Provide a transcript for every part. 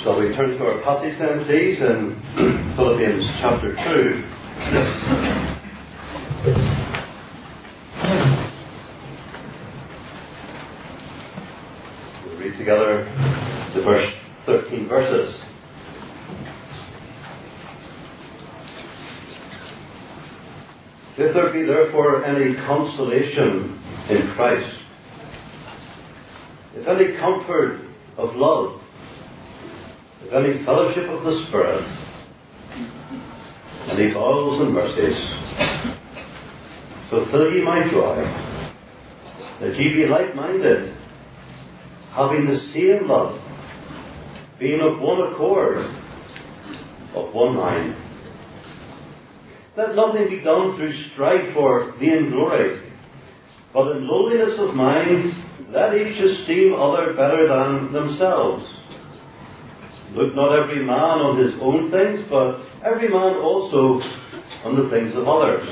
Shall we turn to our passage then, please, in Philippians chapter 2. We'll read together the first 13 verses. If there be therefore any consolation in Christ, if any comfort of love, if any fellowship of the Spirit, any bowels and mercies, so fill ye my joy, that ye be like-minded, having the same love, being of one accord, of one mind. Let nothing be done through strife or vain glory, but in lowliness of mind let each esteem other better than themselves. Look not every man on his own things, but every man also on the things of others.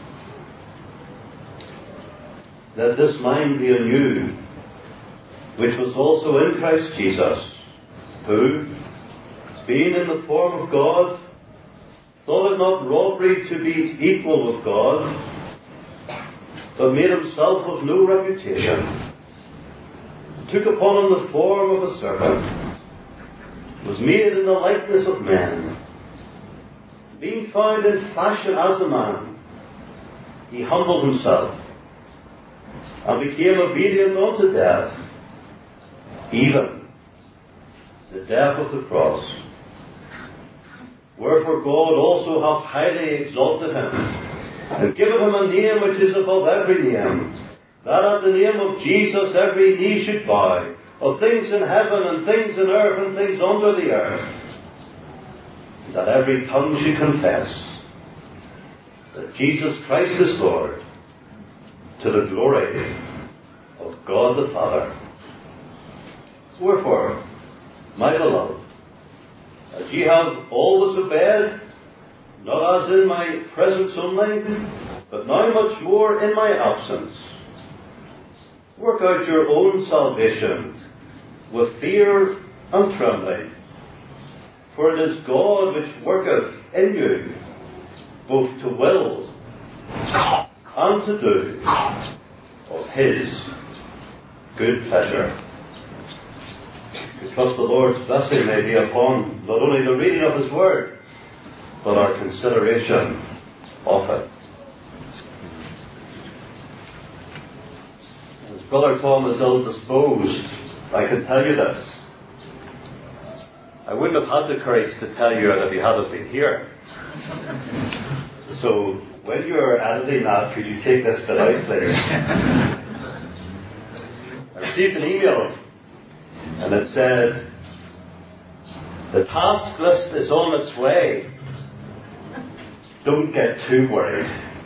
Let this mind be in you, which was also in Christ Jesus, who, being in the form of God, thought it not robbery to be equal with God, but made himself of no reputation, took upon him the form of a servant, was made in the likeness of men. Being found in fashion as a man, he humbled himself, and became obedient unto death, even the death of the cross. Wherefore God also hath highly exalted him, and given him a name which is above every name, that at the name of Jesus every knee should bow, of things in heaven and things in earth and things under the earth, that every tongue should confess that Jesus Christ is Lord, to the glory of God the Father. Wherefore, my beloved, as ye have always obeyed, not as in my presence only, but now much more in my absence, work out your own salvation with fear and trembling. For it is God which worketh in you, both to will and to do of His good pleasure. We trust the Lord's blessing may be upon not only the reading of His Word, but our consideration of it. As Brother Tom is ill-disposed, I can tell you this. I wouldn't have had the courage to tell you it if you hadn't been here. So, when you're editing that, could you take this bit out, please? I received an email, and it said, the task list is on its way. Don't get too worried.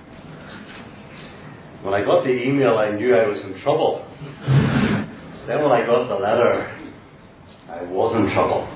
When I got the email, I knew I was in trouble. Then when I got the letter, I was in trouble.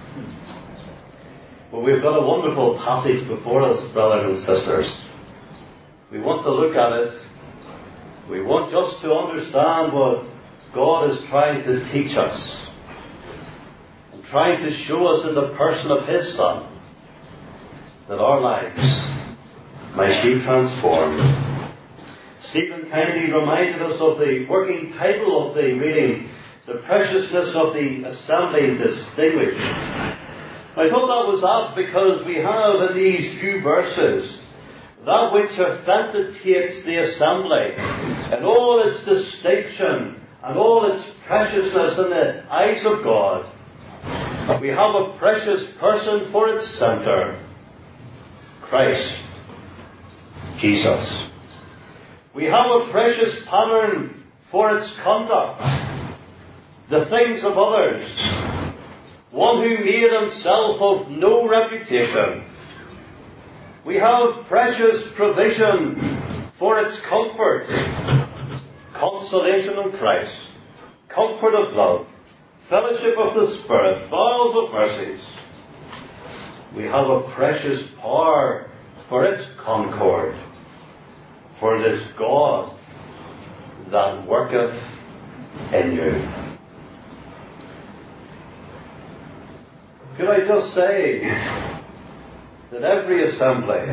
But we've got a wonderful passage before us, brothers and sisters. We want to look at it. We want just to understand what God is trying to teach us, and trying to show us in the person of His Son, that our lives might be transformed. Stephen kindly reminded us of the working title of the reading, The Preciousness of the Assembly Distinguished. I thought that was apt because we have in these few verses that which authenticates the assembly and all its distinction and all its preciousness in the eyes of God. We have a precious person for its centre, Christ Jesus. We have a precious pattern for its conduct, the things of others, one who made himself of no reputation. We have precious provision for its comfort, consolation in Christ, comfort of love, fellowship of the Spirit, bowels of mercies. We have a precious power for its concord. For it is God that worketh in you. could I just say that every assembly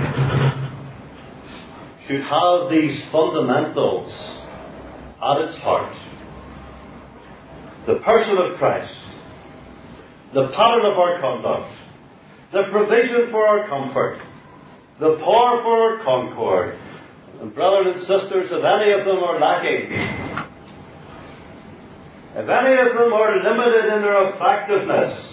should have these fundamentals at its heart. The person of Christ, the pattern of our conduct, the provision for our comfort, the power for our concord. And brothers and sisters, if any of them are lacking, if any of them are limited in their effectiveness,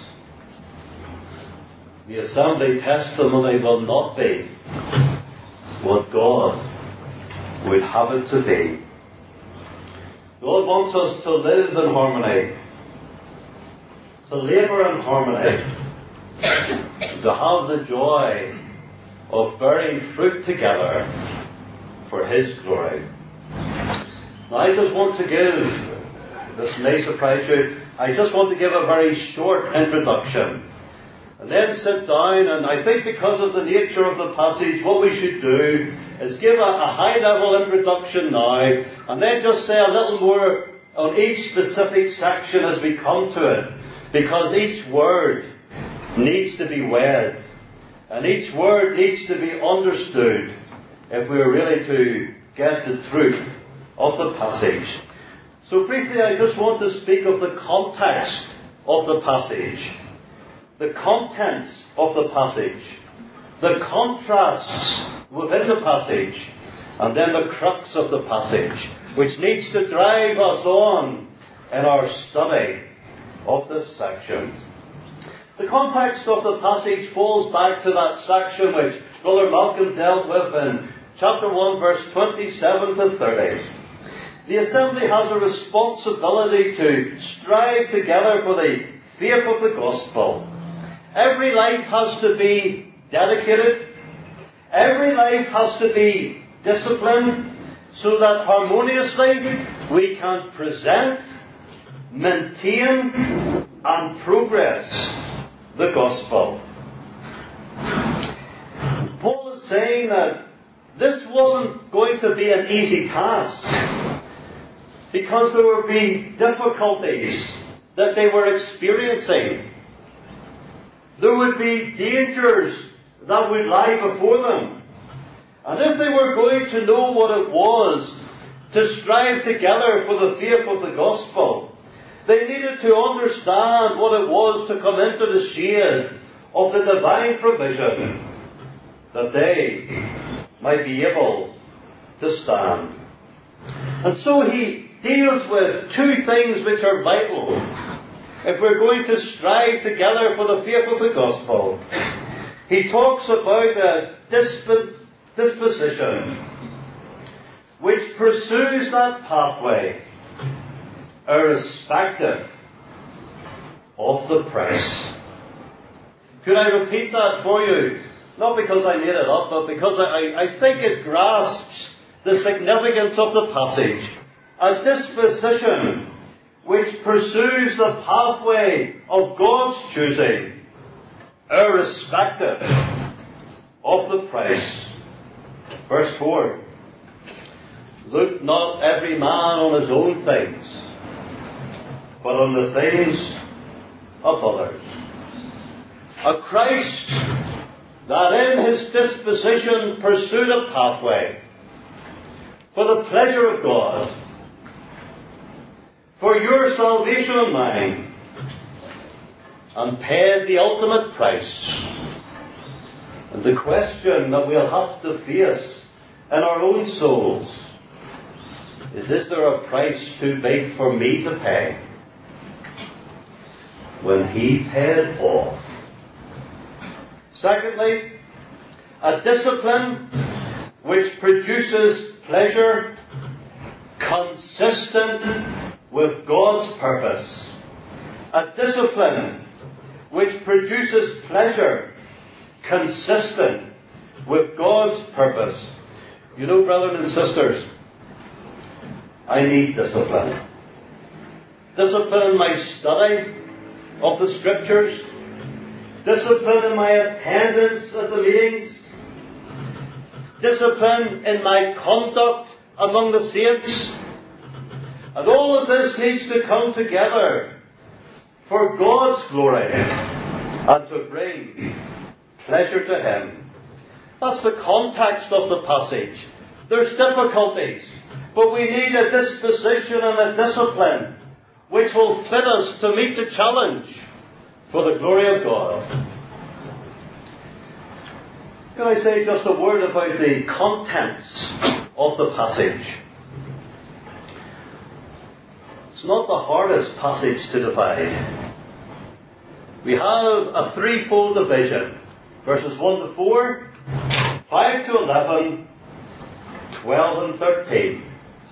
the assembly testimony will not be what God would have it to be. God wants us to live in harmony, to labour in harmony, to have the joy of bearing fruit together for His glory. Now I just want to give, this may surprise you, I just want to give a very short introduction. And then sit down, and I think because of the nature of the passage, what we should do is give a high-level introduction now, and then just say a little more on each specific section as we come to it, because each word needs to be weighed, and each word needs to be understood if we are really to get the truth of the passage. So briefly, I just want to speak of the context of the passage, the contents of the passage, the contrasts within the passage, and then the crux of the passage, which needs to drive us on in our study of this section. The context of the passage falls back to that section which Brother Malcolm dealt with in chapter 1, verse 27 to 30. The assembly has a responsibility to strive together for the faith of the gospel. Every life has to be dedicated. Every life has to be disciplined so that harmoniously we can present, maintain, and progress the gospel. Paul is saying that this wasn't going to be an easy task because there would be difficulties that they were experiencing. There would be dangers that would lie before them. And if they were going to know what it was to strive together for the faith of the gospel, they needed to understand what it was to come into the shade of the divine provision, that they might be able to stand. And so he deals with two things which are vital if we're going to strive together for the faith of the gospel. He talks about a disposition which pursues that pathway irrespective of the price. Could I repeat that for you? Not because I made it up, but because I think it grasps the significance of the passage. A disposition which pursues the pathway of God's choosing, irrespective of the price. Verse 4. Look not every man on his own things, but on the things of others. A Christ that in his disposition pursued a pathway for the pleasure of God, for your salvation and mine, and paid the ultimate price. And the question that we'll have to face in our own souls is there a price too big for me to pay? When he paid all. Secondly, a discipline which produces pleasure consistent with God's purpose. A discipline which produces pleasure consistent with God's purpose. You know, brothers and sisters, I need discipline. Discipline in my study of the Scriptures. Discipline in my attendance at the meetings. Discipline in my conduct among the saints. And all of this needs to come together for God's glory. and to bring pleasure to Him. That's the context of the passage. There's difficulties, but we need a disposition and a discipline which will fit us to meet the challenge for the glory of God. Can I say just a word about the contents of the passage? It's not the hardest passage to divide. We have a threefold division. Verses 1 to 4, 5 to 11, 12 and 13.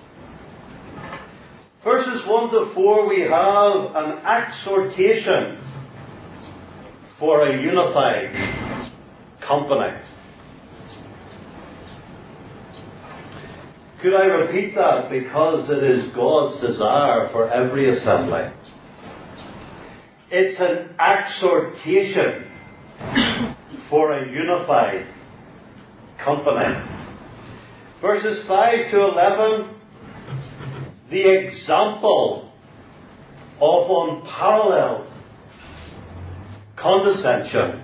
Verses 1 to 4, we have an exhortation for a unified company. Could I repeat that? Because it is God's desire for every assembly. It's an exhortation for a unified company. Verses 5 to 11, the example of unparalleled condescension.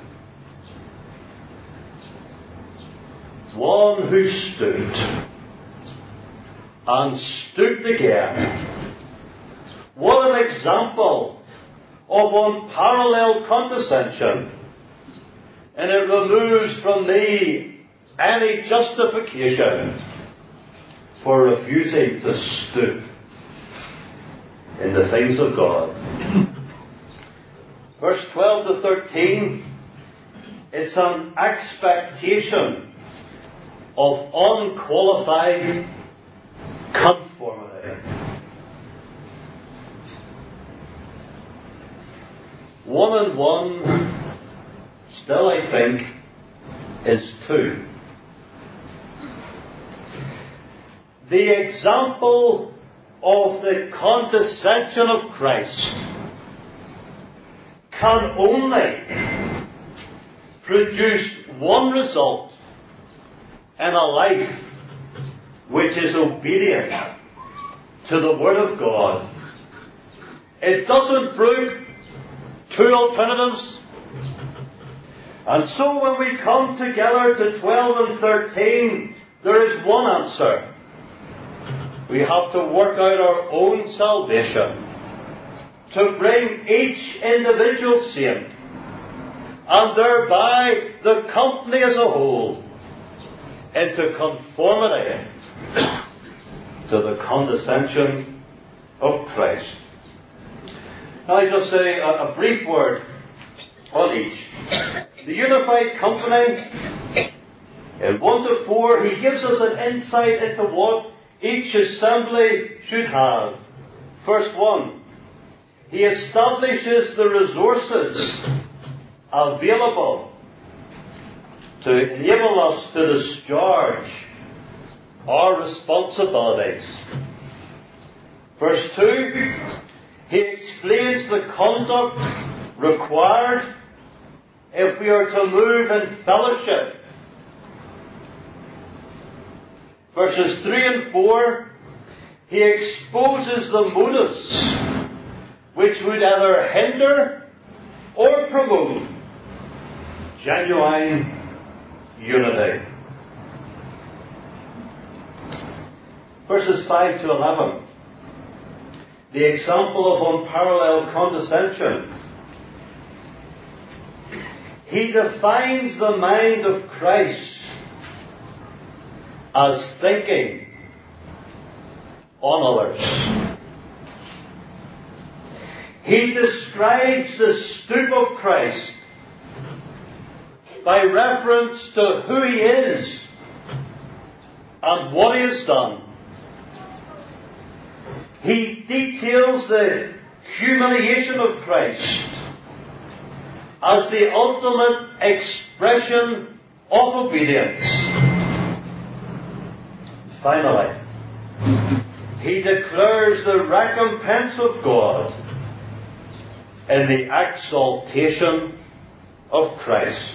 One who stood and stooped again. What an example of unparalleled condescension. And it removes from me any justification for refusing to stoop in the things of God. Verse 12 to 13, it's an expectation of unqualified conformity. 1 and 1 still, I think, is 2. The example of the condescension of Christ can only produce one result in a life which is obedient to the Word of God. It doesn't brook two alternatives. And so when we come together to 12 and 13, there is one answer. We have to work out our own salvation to bring each individual saint and thereby the company as a whole into conformity to the condescension of Christ. Now I just say a brief word on each. The unified company, in 1 to 4, he gives us an insight into what each assembly should have. Verse 1, he establishes the resources available to enable us to discharge our responsibilities. Verse 2, he explains the conduct required if we are to move in fellowship. Verses 3 and 4, he exposes the motives which would either hinder or promote genuine unity. Verses 5 to 11, the example of unparalleled condescension. He defines the mind of Christ as thinking on others. He describes the stoop of Christ by reference to who He is and what He has done. He details the humiliation of Christ as the ultimate expression of obedience. Finally, he declares the recompense of God in the exaltation of Christ.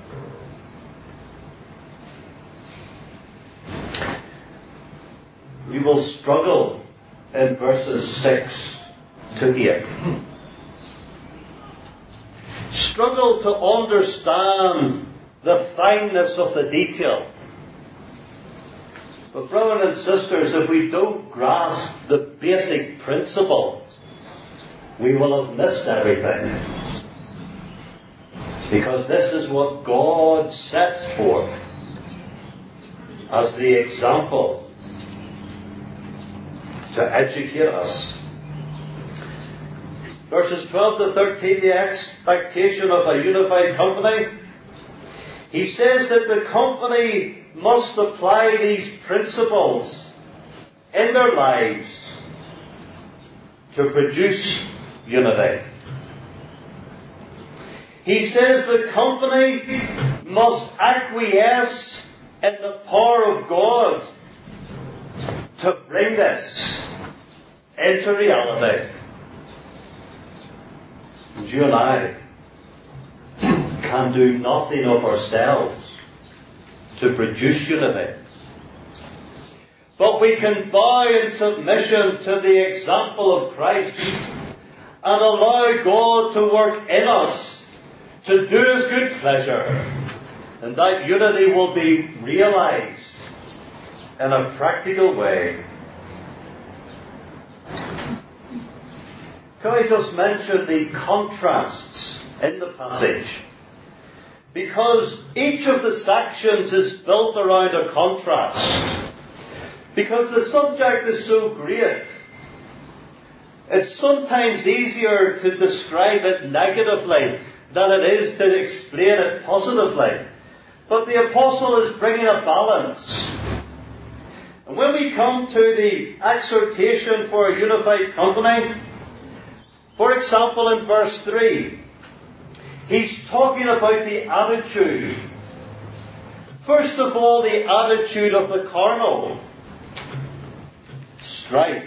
We will struggle in verses 6 to 8. struggle to understand the fineness of the detail. But brothers and sisters, if we don't grasp the basic principle, we will have missed everything. Because this is what God sets forth as the example to educate us. Verses 12 to 13, the expectation of a unified company. He says that the company must apply these principles in their lives to produce unity. He says the company must acquiesce in the power of God to bring this into reality. And you and I can do nothing of ourselves to produce unity. But we can bow in submission to the example of Christ and allow God to work in us to do His good pleasure. And that unity will be realized in a practical way. Can I just mention the contrasts in the passage? Because each of the sections is built around a contrast. Because the subject is so great, it's sometimes easier to describe it negatively than it is to explain it positively. But the apostle is bringing a balance. And when we come to the exhortation for a unified company, for example in verse 3, he's talking about the attitude. First of all, the attitude of the carnal. Strife.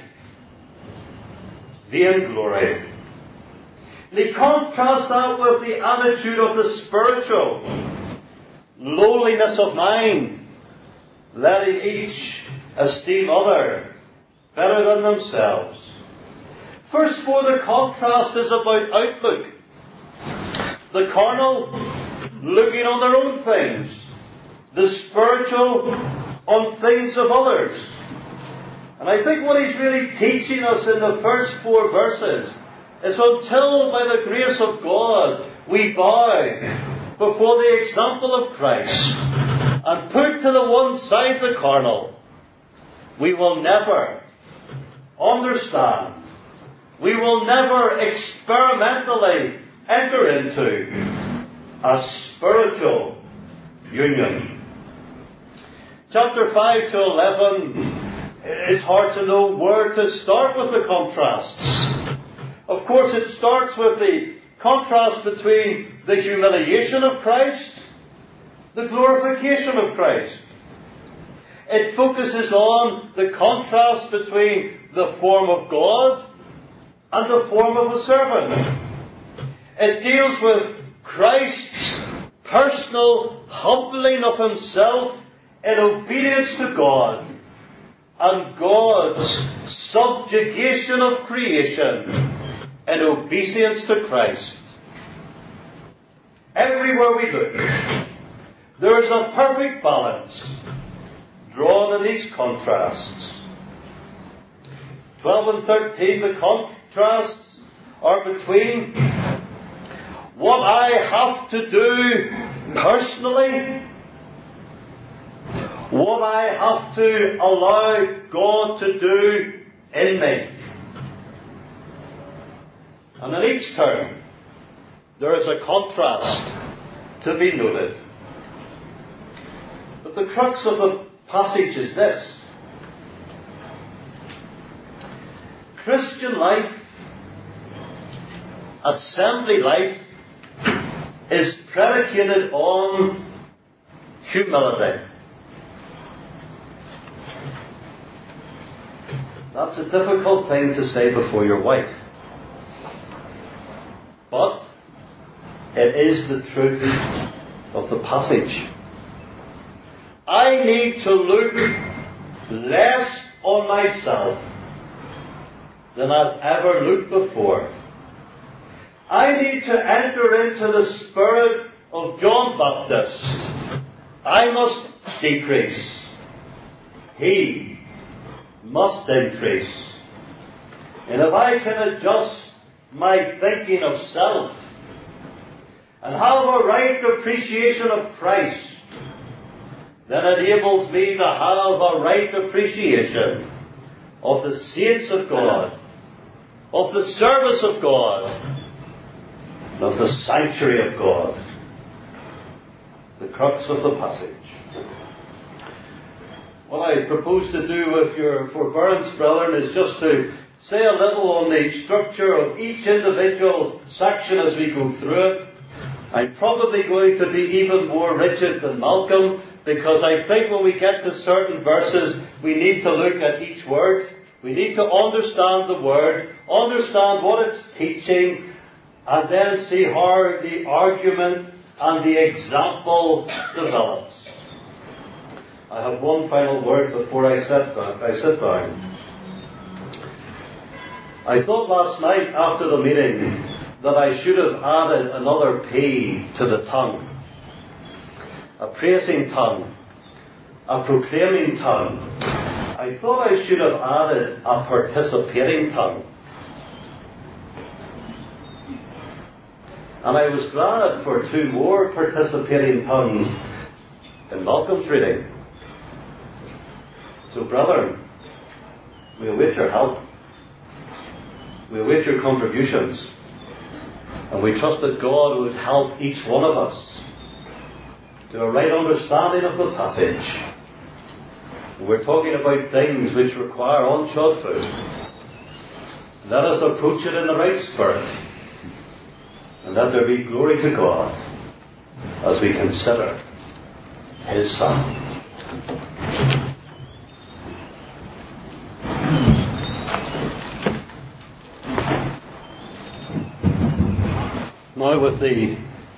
Vainglory. They contrast that with the attitude of the spiritual. Lowliness of mind. Letting each esteem other better than themselves. Verse 4, the contrast is about outlook. The carnal, looking on their own things. The spiritual, on things of others. And I think what he's really teaching us in the first 4 verses is until, by the grace of God, we bow before the example of Christ and put to the one side the carnal, we will never understand. We will never experimentally enter into a spiritual union. Chapter 5 to 11, it's hard to know where to start with the contrasts. Of course, it starts with the contrast between the humiliation of Christ, the glorification of Christ. It focuses on the contrast between the form of God and the form of a servant. It deals with Christ's personal humbling of Himself in obedience to God and God's subjugation of creation in obedience to Christ. Everywhere we look, there is a perfect balance drawn in these contrasts. 12 and 13, the contrasts are between what I have to do personally, what I have to allow God to do in me. And in each term, there is a contrast to be noted. But the crux of the passage is this. Christian life, assembly life, is predicated on humility. That's a difficult thing to say before your wife. But it is the truth of the passage. I need to look less on myself than I've ever looked before. I I need to enter into the spirit of John Baptist. I must decrease. He must increase. And if I can adjust my thinking of self and have a right appreciation of Christ, then it enables me to have a right appreciation of the saints of God, of the service of God, and of the sanctuary of God. The crux of the passage. What I propose to do with your forbearance, brethren, is just to say a little on the structure of each individual section as we go through it. I'm probably going to be even more rigid than Malcolm, because I think when we get to certain verses, we need to look at each word. We need to understand the word, understand what it's teaching, and then see how the argument and the example develops. I have one final word before I sit down. I thought last night after the meeting that I should have added another P to the tongue. A praising tongue. A proclaiming tongue. I thought I should have added a participating tongue. And I was glad for 2 more participating tongues in Malcolm's reading. So, brethren, we await your help. We await your contributions. And we trust that God would help each one of us to a right understanding of the passage. We're talking about things which require unshod food. Let us approach it in the right spirit. And let there be glory to God as we consider His Son. Now with the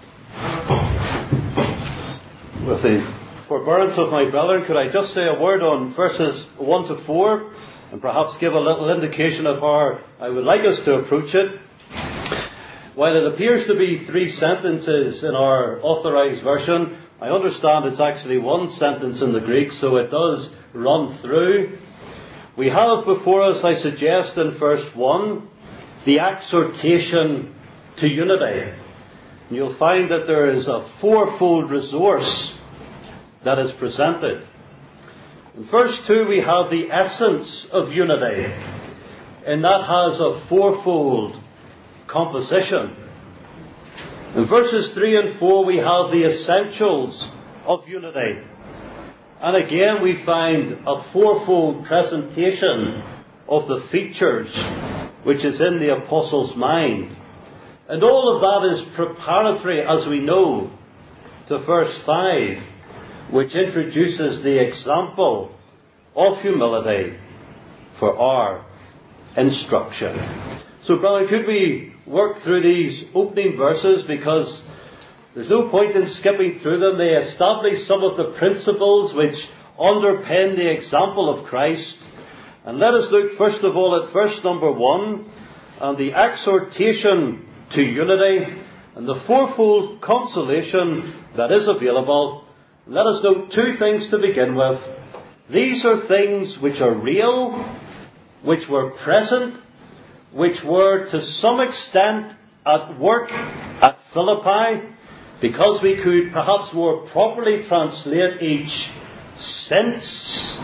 forbearance of my brethren, could I just say a word on verses 1 to 4 and perhaps give a little indication of how I would like us to approach it. While it appears to be 3 sentences in our authorized version, I understand it's actually 1 sentence in the Greek, so it does run through. We have before us, I suggest, in verse 1, the exhortation to unity. And you'll find that there is a 4-fold resource that is presented. In verse 2, we have the essence of unity, and that has a 4-fold composition. In verses 3 and 4 we have the essentials of unity. And again we find a 4-fold presentation of the features which is in the Apostle's mind. And all of that is preparatory, as we know, to verse 5, which introduces the example of humility for our instruction. So, brother, could we work through these opening verses, because there's no point in skipping through them. They establish some of the principles which underpin the example of Christ. And let us look first of all at verse number 1 and the exhortation to unity and the 4-fold consolation that is available. Let us note 2 things to begin with. These are things which are real, which were present, which were to some extent at work at Philippi, because we could perhaps more properly translate each since.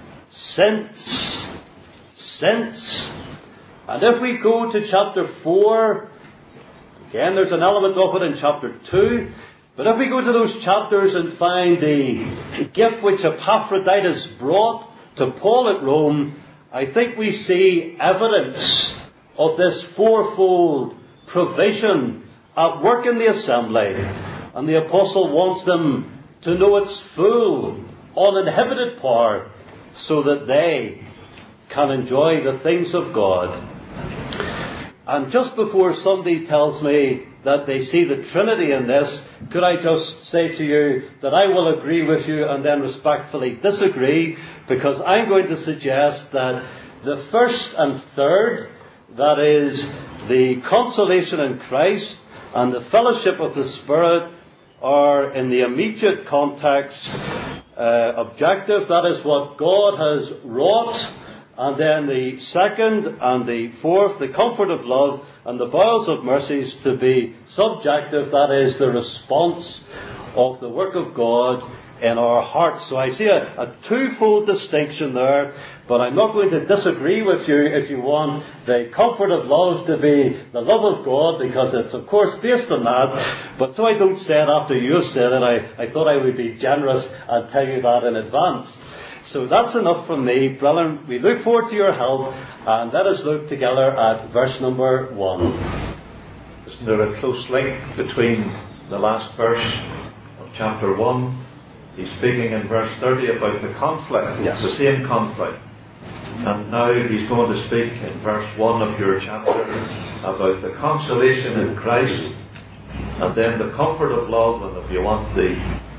And if we go to chapter 4, again there's an element of it in chapter 2, but if we go to those chapters and find the gift which Epaphroditus brought to Paul at Rome, I think we see evidence of this 4-fold provision at work in the assembly. And the apostle wants them to know its full, uninhibited power, so that they can enjoy the things of God. And just before somebody tells me that they see the Trinity in this, could I just say to you that I will agree with you and then respectfully disagree, because I'm going to suggest that the first and third, that is, the consolation in Christ and the fellowship of the Spirit are in the immediate context objective. That is what God has wrought. And then the second and the fourth, the comfort of love and the bowels of mercies, to be subjective. That is the response of the work of God in our hearts. So I see a twofold distinction there, but I'm not going to disagree with you if you want the comfort of love to be the love of God, because it's of course based on that. But so I don't say it after you've said it, I thought I would be generous and tell you that in advance. So that's enough from me, brethren. We look forward to your help, and let us look together at verse number 1. Isn't there a close link between the last verse of chapter 1? He's speaking in verse 30 about the conflict. Yes. The same conflict. And now he's going to speak in verse 1 of your chapter about the consolation in Christ, and then the comfort of love, and if you want the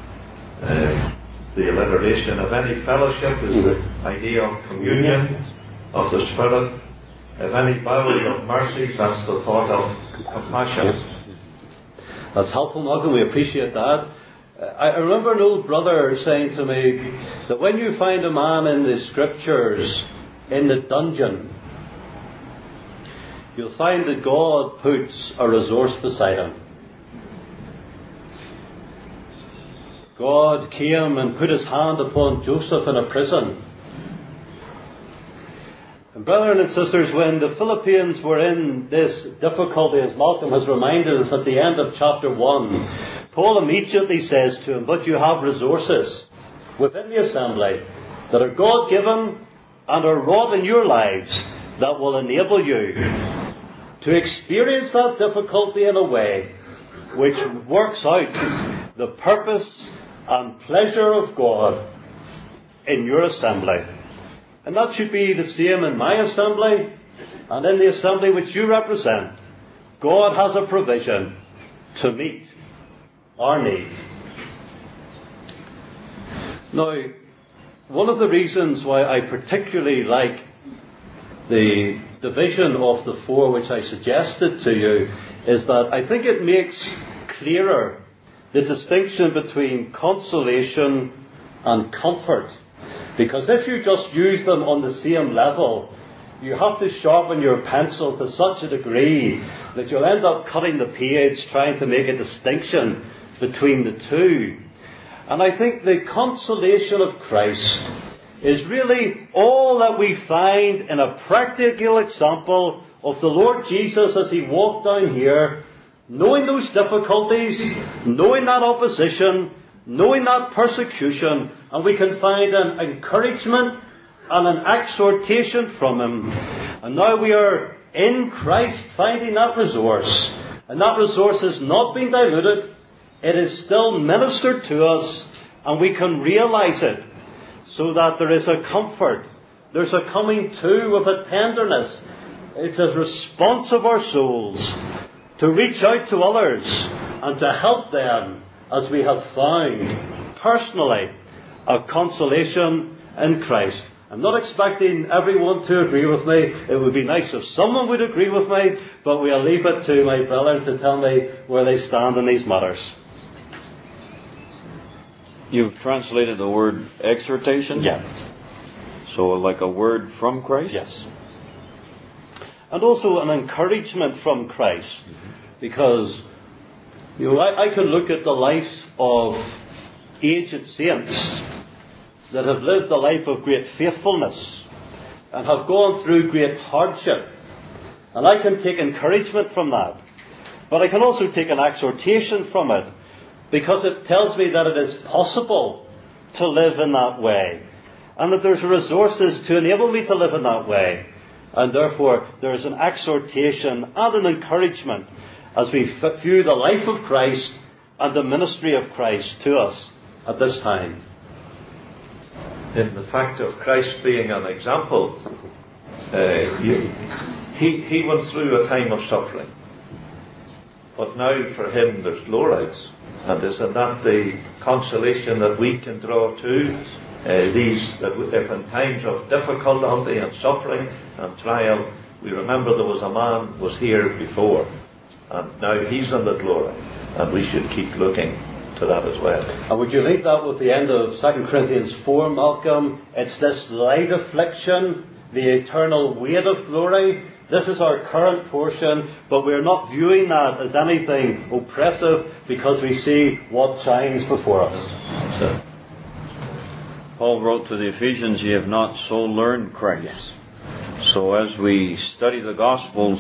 alliteration of any fellowship, is the idea of communion of the Spirit. If any bowels of mercies, that's the thought of compassion. That's helpful, Malcolm. We appreciate that. I remember an old brother saying to me that when you find a man in the Scriptures in the dungeon, you'll find that God puts a resource beside him. God came and put his hand upon Joseph in a prison. And brethren and sisters, when the Philippians were in this difficulty, as Malcolm has reminded us at the end of chapter 1, Paul immediately says to him, but you have resources within the assembly that are God-given and are wrought in your lives that will enable you to experience that difficulty in a way which works out the purpose and pleasure of God in your assembly. And that should be the same in my assembly and in the assembly which you represent. God has a provision to meet our need. Now, one of the reasons why I particularly like the division of the four which I suggested to you is that I think it makes clearer the distinction between consolation and comfort. Because if you just use them on the same level, you have to sharpen your pencil to such a degree that you'll end up cutting the page trying to make a distinction between the two. And I think the consolation of Christ is really all that we find in a practical example of the Lord Jesus as he walked down here, knowing those difficulties, knowing that opposition, knowing that persecution, and we can find an encouragement and an exhortation from him. And now we are in Christ finding that resource, and that resource has not been diluted. It is still ministered to us, and we can realize it, so that there is a comfort. There's a coming to with a tenderness. It's a response of our souls to reach out to others and to help them as we have found personally a consolation in Christ. I'm not expecting everyone to agree with me. It would be nice if someone would agree with me, but we'll leave it to my brother to tell me where they stand in these matters. You've translated the word exhortation? Yeah. So like a word from Christ? Yes. And also an encouragement from Christ. Because I can look at the lives of aged saints that have lived a life of great faithfulness and have gone through great hardship. And I can take encouragement from that. But I can also take an exhortation from it, because it tells me that it is possible to live in that way, and that there's resources to enable me to live in that way. And therefore, there is an exhortation and an encouragement as we view the life of Christ and the ministry of Christ to us at this time. In the fact of Christ being an example, he went through a time of suffering. But now for him there's glorious. And isn't that the consolation that we can draw to? That if in times of difficulty and suffering and trial, we remember there was a man was here before, and now he's in the glory, and we should keep looking to that as well. And would you link that with the end of 2 Corinthians 4, Malcolm? It's this light affliction, the eternal weight of glory. This is our current portion, but we're not viewing that as anything oppressive because we see what shines before us. So, Paul wrote to the Ephesians, "Ye have not so learned Christ." Yes. So as we study the Gospels,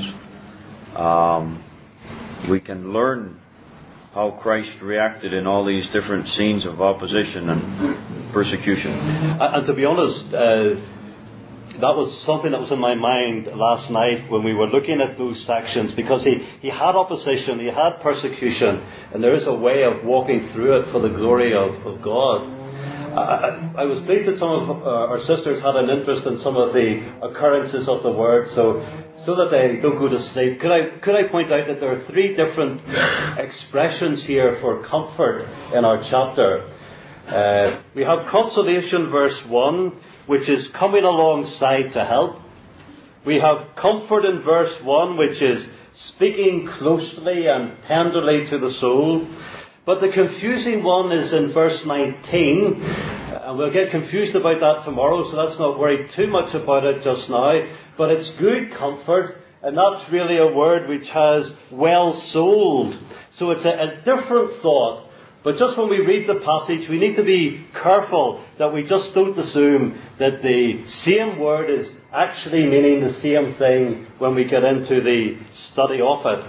we can learn how Christ reacted in all these different scenes of opposition and persecution. And to be honest, that was something that was in my mind last night when we were looking at those sections, because he had opposition, he had persecution, and there is a way of walking through it for the glory of God. I was pleased that some of our sisters had an interest in some of the occurrences of the Word, so that they don't go to sleep. Could I point out that there are 3 different expressions here for comfort in our chapter? We have consolation, verse 1, which is coming alongside to help. We have comfort in verse 1, which is speaking closely and tenderly to the soul. But the confusing one is in verse 19, and we'll get confused about that tomorrow, so let's not worry too much about it just now. But it's good comfort, and that's really a word which has well-souled. So it's a different thought. But just when we read the passage, we need to be careful that we just don't assume that the same word is actually meaning the same thing when we get into the study of it.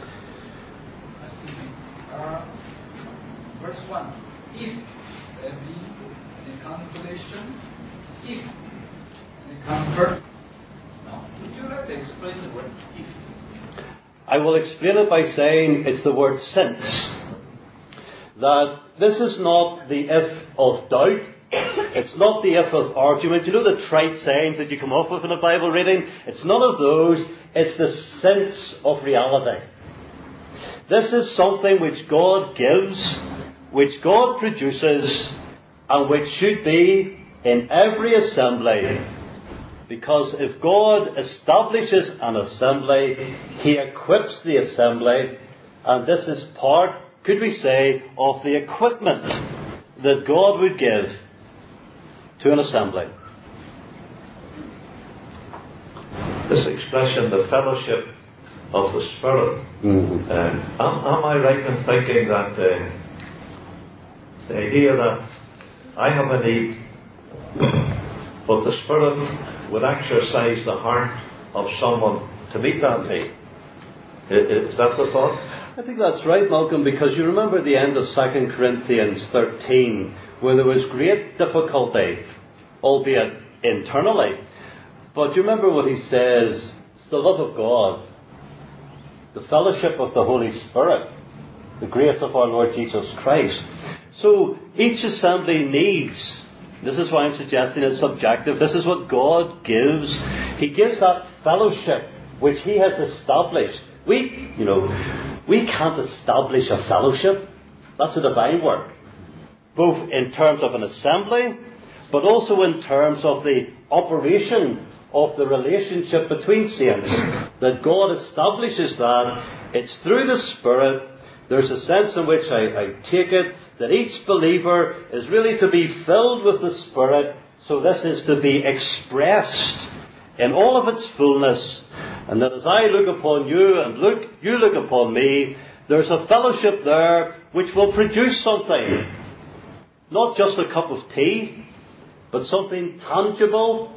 Verse 1. If there be any consolation, if any comfort. Now, would you like to explain the word if? I will explain it by saying it's the word since. That this is not the if of doubt. It's not the if of argument. You know the trite sayings that you come up with in a Bible reading? It's none of those. It's the sense of reality. This is something which God gives, which God produces, and which should be in every assembly. Because if God establishes an assembly, He equips the assembly, and this is part, could we say, of the equipment that God would give to an assembly. this expression, the fellowship of the Spirit. Mm-hmm. Am I right in thinking that the idea that I have a need, but the Spirit would exercise the heart of someone to meet that need? Is that the thought? I think that's right, Malcolm, because you remember the end of 2 Corinthians 13, where there was great difficulty, albeit internally. But you remember what he says, it's the love of God, the fellowship of the Holy Spirit, the grace of our Lord Jesus Christ. So each assembly needs, this is why I'm suggesting it's subjective, this is what God gives. He gives that fellowship which He has established. We can't establish a fellowship. That's a divine work. Both in terms of an assembly, but also in terms of the operation of the relationship between saints. That God establishes that. It's through the Spirit. There's a sense in which I take it that each believer is really to be filled with the Spirit. So this is to be expressed in all of its fullness. And that as I look upon you and you look upon me, there's a fellowship there which will produce something. Not just a cup of tea, but something tangible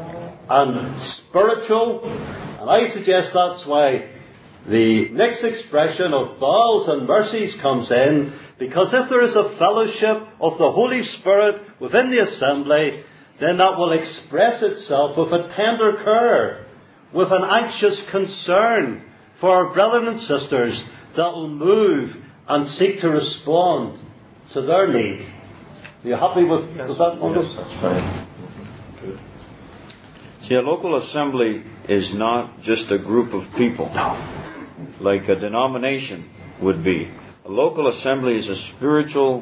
and spiritual. And I suggest that's why the next expression of bowels and mercies comes in. Because if there is a fellowship of the Holy Spirit within the assembly, then that will express itself with a tender care, with an anxious concern for our brethren and sisters that will move and seek to respond to their need. Are you happy with that? Yes, that's fine. Good. See, a local assembly is not just a group of people, like a denomination would be. A local assembly is a spiritual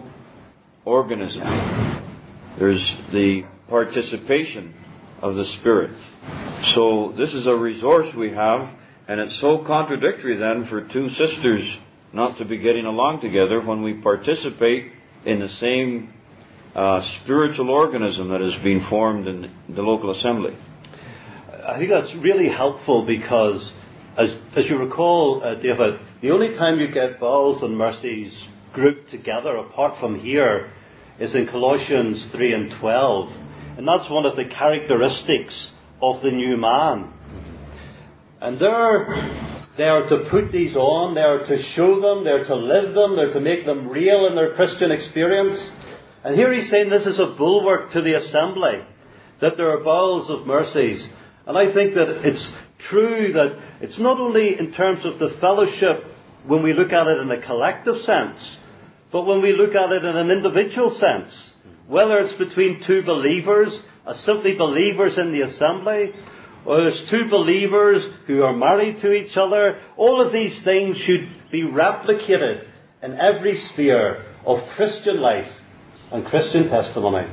organism. There's the participation of the Spirit. So this is a resource we have, and it's so contradictory then for two sisters not to be getting along together when we participate in the same spiritual organism that is being formed in the local assembly. I think that's really helpful because, as you recall, David, the only time you get bowels and mercies grouped together apart from here is in Colossians 3 and 12. And that's one of the characteristics of the new man. And they are to put these on, they are to show them, they are to live them, they are to make them real in their Christian experience. And here he's saying this is a bulwark to the assembly, that there are bowels of mercies. And I think that it's true that it's not only in terms of the fellowship when we look at it in a collective sense, but when we look at it in an individual sense, whether it's between two believers, as simply believers in the assembly, or there's two believers who are married to each other, all of these things should be replicated in every sphere of Christian life and Christian testimony.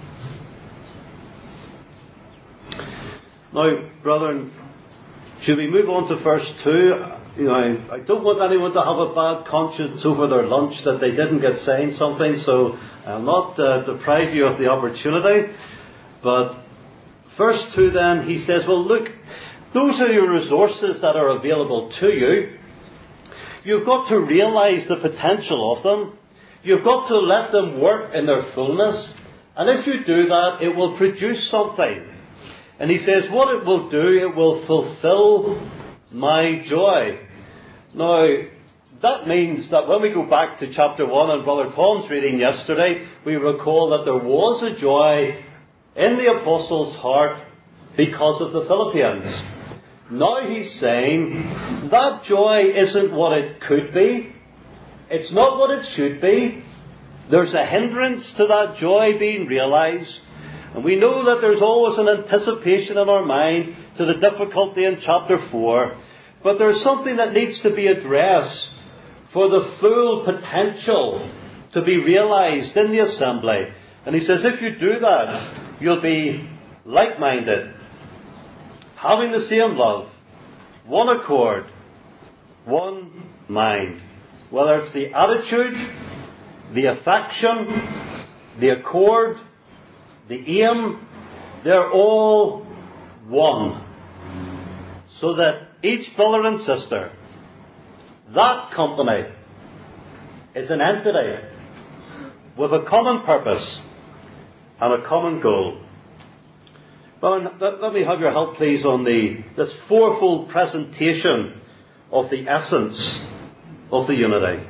Now, brethren, should we move on to verse 2? I don't want anyone to have a bad conscience over their lunch that they didn't get saying something, so I'll not deprive you of the opportunity. But verse 2 then, he says, well, look, those are your resources that are available to you. You've got to realize the potential of them. You've got to let them work in their fullness. And if you do that, it will produce something. And he says, what it will do, it will fulfill my joy. Now, that means that when we go back to chapter 1 and Brother Tom's reading yesterday, we recall that there was a joy in the apostles' heart because of the Philippians. Now he's saying that joy isn't what it could be. It's not what it should be. There's a hindrance to that joy being realized. And we know that there's always an anticipation in our mind to the difficulty in chapter 4. But there's something that needs to be addressed for the full potential to be realized in the assembly. And he says, if you do that, you'll be like-minded, having the same love, one accord, one mind. Whether it's the attitude, the affection, the accord, the aim, they're all one. So that each brother and sister, that company, is an entity with a common purpose and a common goal. Well, let me have your help, please, on this fourfold presentation of the essence of the unity.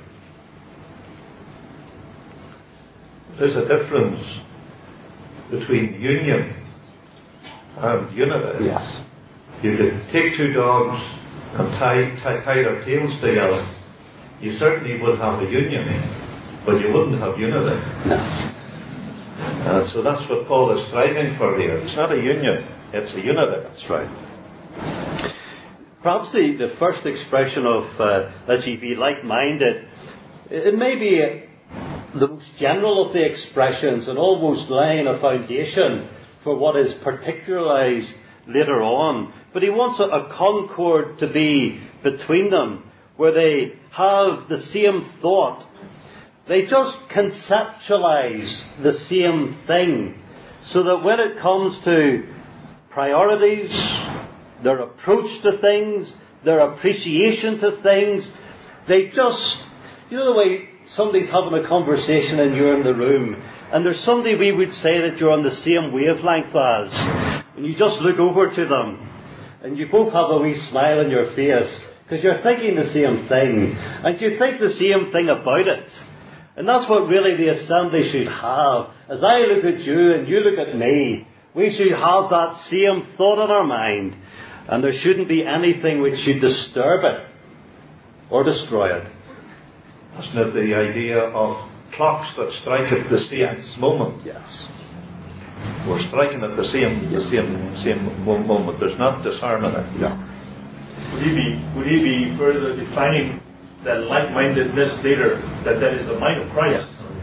There's a difference between union and unity. Yes. You could take two dogs and tie their tails together. You certainly would have a union, but you wouldn't have unity. No. So that's what Paul is striving for here. It's not a union, it's a unity. That's right. Perhaps the first expression of that ye be like-minded, it may be the most general of the expressions and almost laying a foundation for what is particularized later on. But he wants a concord to be between them, where they have the same thought. They just conceptualize the same thing, so that when it comes to priorities, their approach to things, their appreciation to things, they just, the way somebody's having a conversation and you're in the room, and there's somebody we would say that you're on the same wavelength as, and you just look over to them, and you both have a wee smile on your face, because you're thinking the same thing, and you think the same thing about it. And that's what really the assembly should have. As I look at you and you look at me, we should have that same thought in our mind, and there shouldn't be anything which should disturb it or destroy it. Isn't it the idea of clocks that strike at the same moment? Yes. We're striking at the same moment. There's not disharmony. No. Would he be further defining that like-mindedness later, that is the mind of Christ? Yes.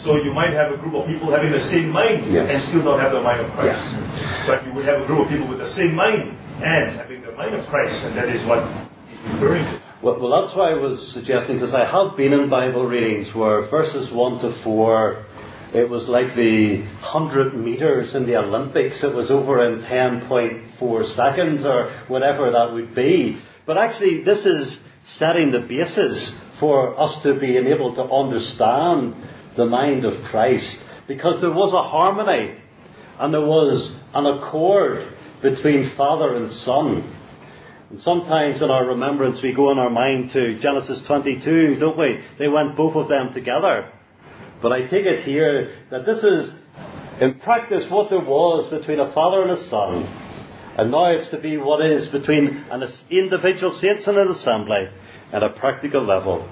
So you might have a group of people having the same mind and still not have the mind of Christ. But you would have a group of people with the same mind and having the mind of Christ, and that is what he's referring to. Well, that's why I was suggesting, because I have been in Bible readings where verses 1 to 4, it was like the 100 meters in the Olympics. It was over in 10.4 seconds or whatever that would be. But actually, this is setting the basis for us to be able to understand the mind of Christ. Because there was a harmony and there was an accord between Father and Son. And sometimes in our remembrance we go in our mind to Genesis 22, don't we? They went both of them together. But I take it here that this is in practice what there was between a father and a son. And now it's to be what is between an individual saints in an assembly at a practical level.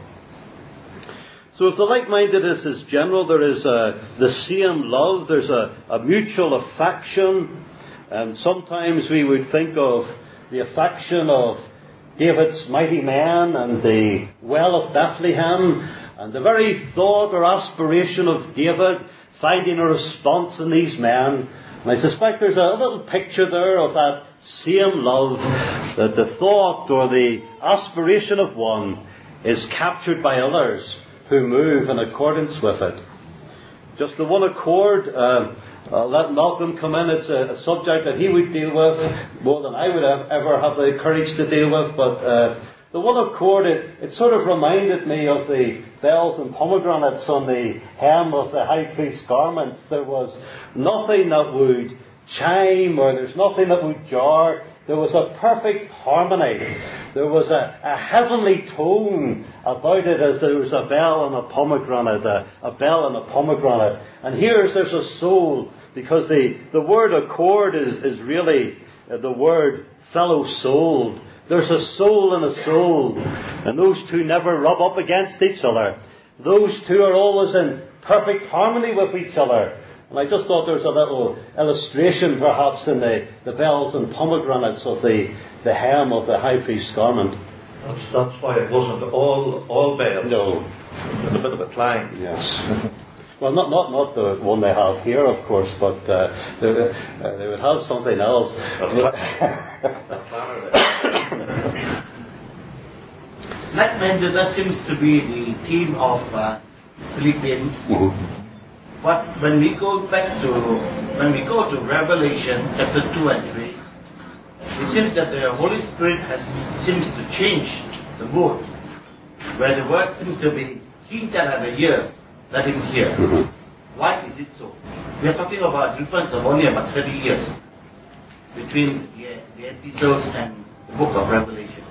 So if the like-mindedness is general, there is the same love, there's a mutual affection. And sometimes we would think of the affection of David's mighty men and the well of Bethlehem, and the very thought or aspiration of David finding a response in these men. And I suspect there's a little picture there of that same love, that the thought or the aspiration of one is captured by others who move in accordance with it. Just the one accord. I'll let Malcolm come in. It's a subject that he would deal with more than I would ever have the courage to deal with. But the one accord, it sort of reminded me of the bells and pomegranates on the hem of the high priest's garments. There was nothing that would chime, or there's nothing that would jar. There was a perfect harmony. There was a heavenly tone about it, as there was a bell and a pomegranate, a bell and a pomegranate. And there's a soul, because the word accord is really the word fellow soul. There's a soul and a soul, and those two never rub up against each other. Those two are always in perfect harmony with each other. And I just thought there's a little illustration perhaps in the bells and pomegranates of the hem of the high priest's garment. That's why it wasn't all bells. No. And a bit of a clang. Yes. Well, not the one they have here, of course, but they would have something else. Like-mindedness seems to be the theme of Philippians. Mm-hmm. But when we go to Revelation chapter 2 and 3, it seems that the Holy Spirit seems to change the mood, where the word seems to be, he that has a ear, let him hear. Mm-hmm. Why is it so? We are talking about a difference of only about 30 years between the epistles and the book of Revelation.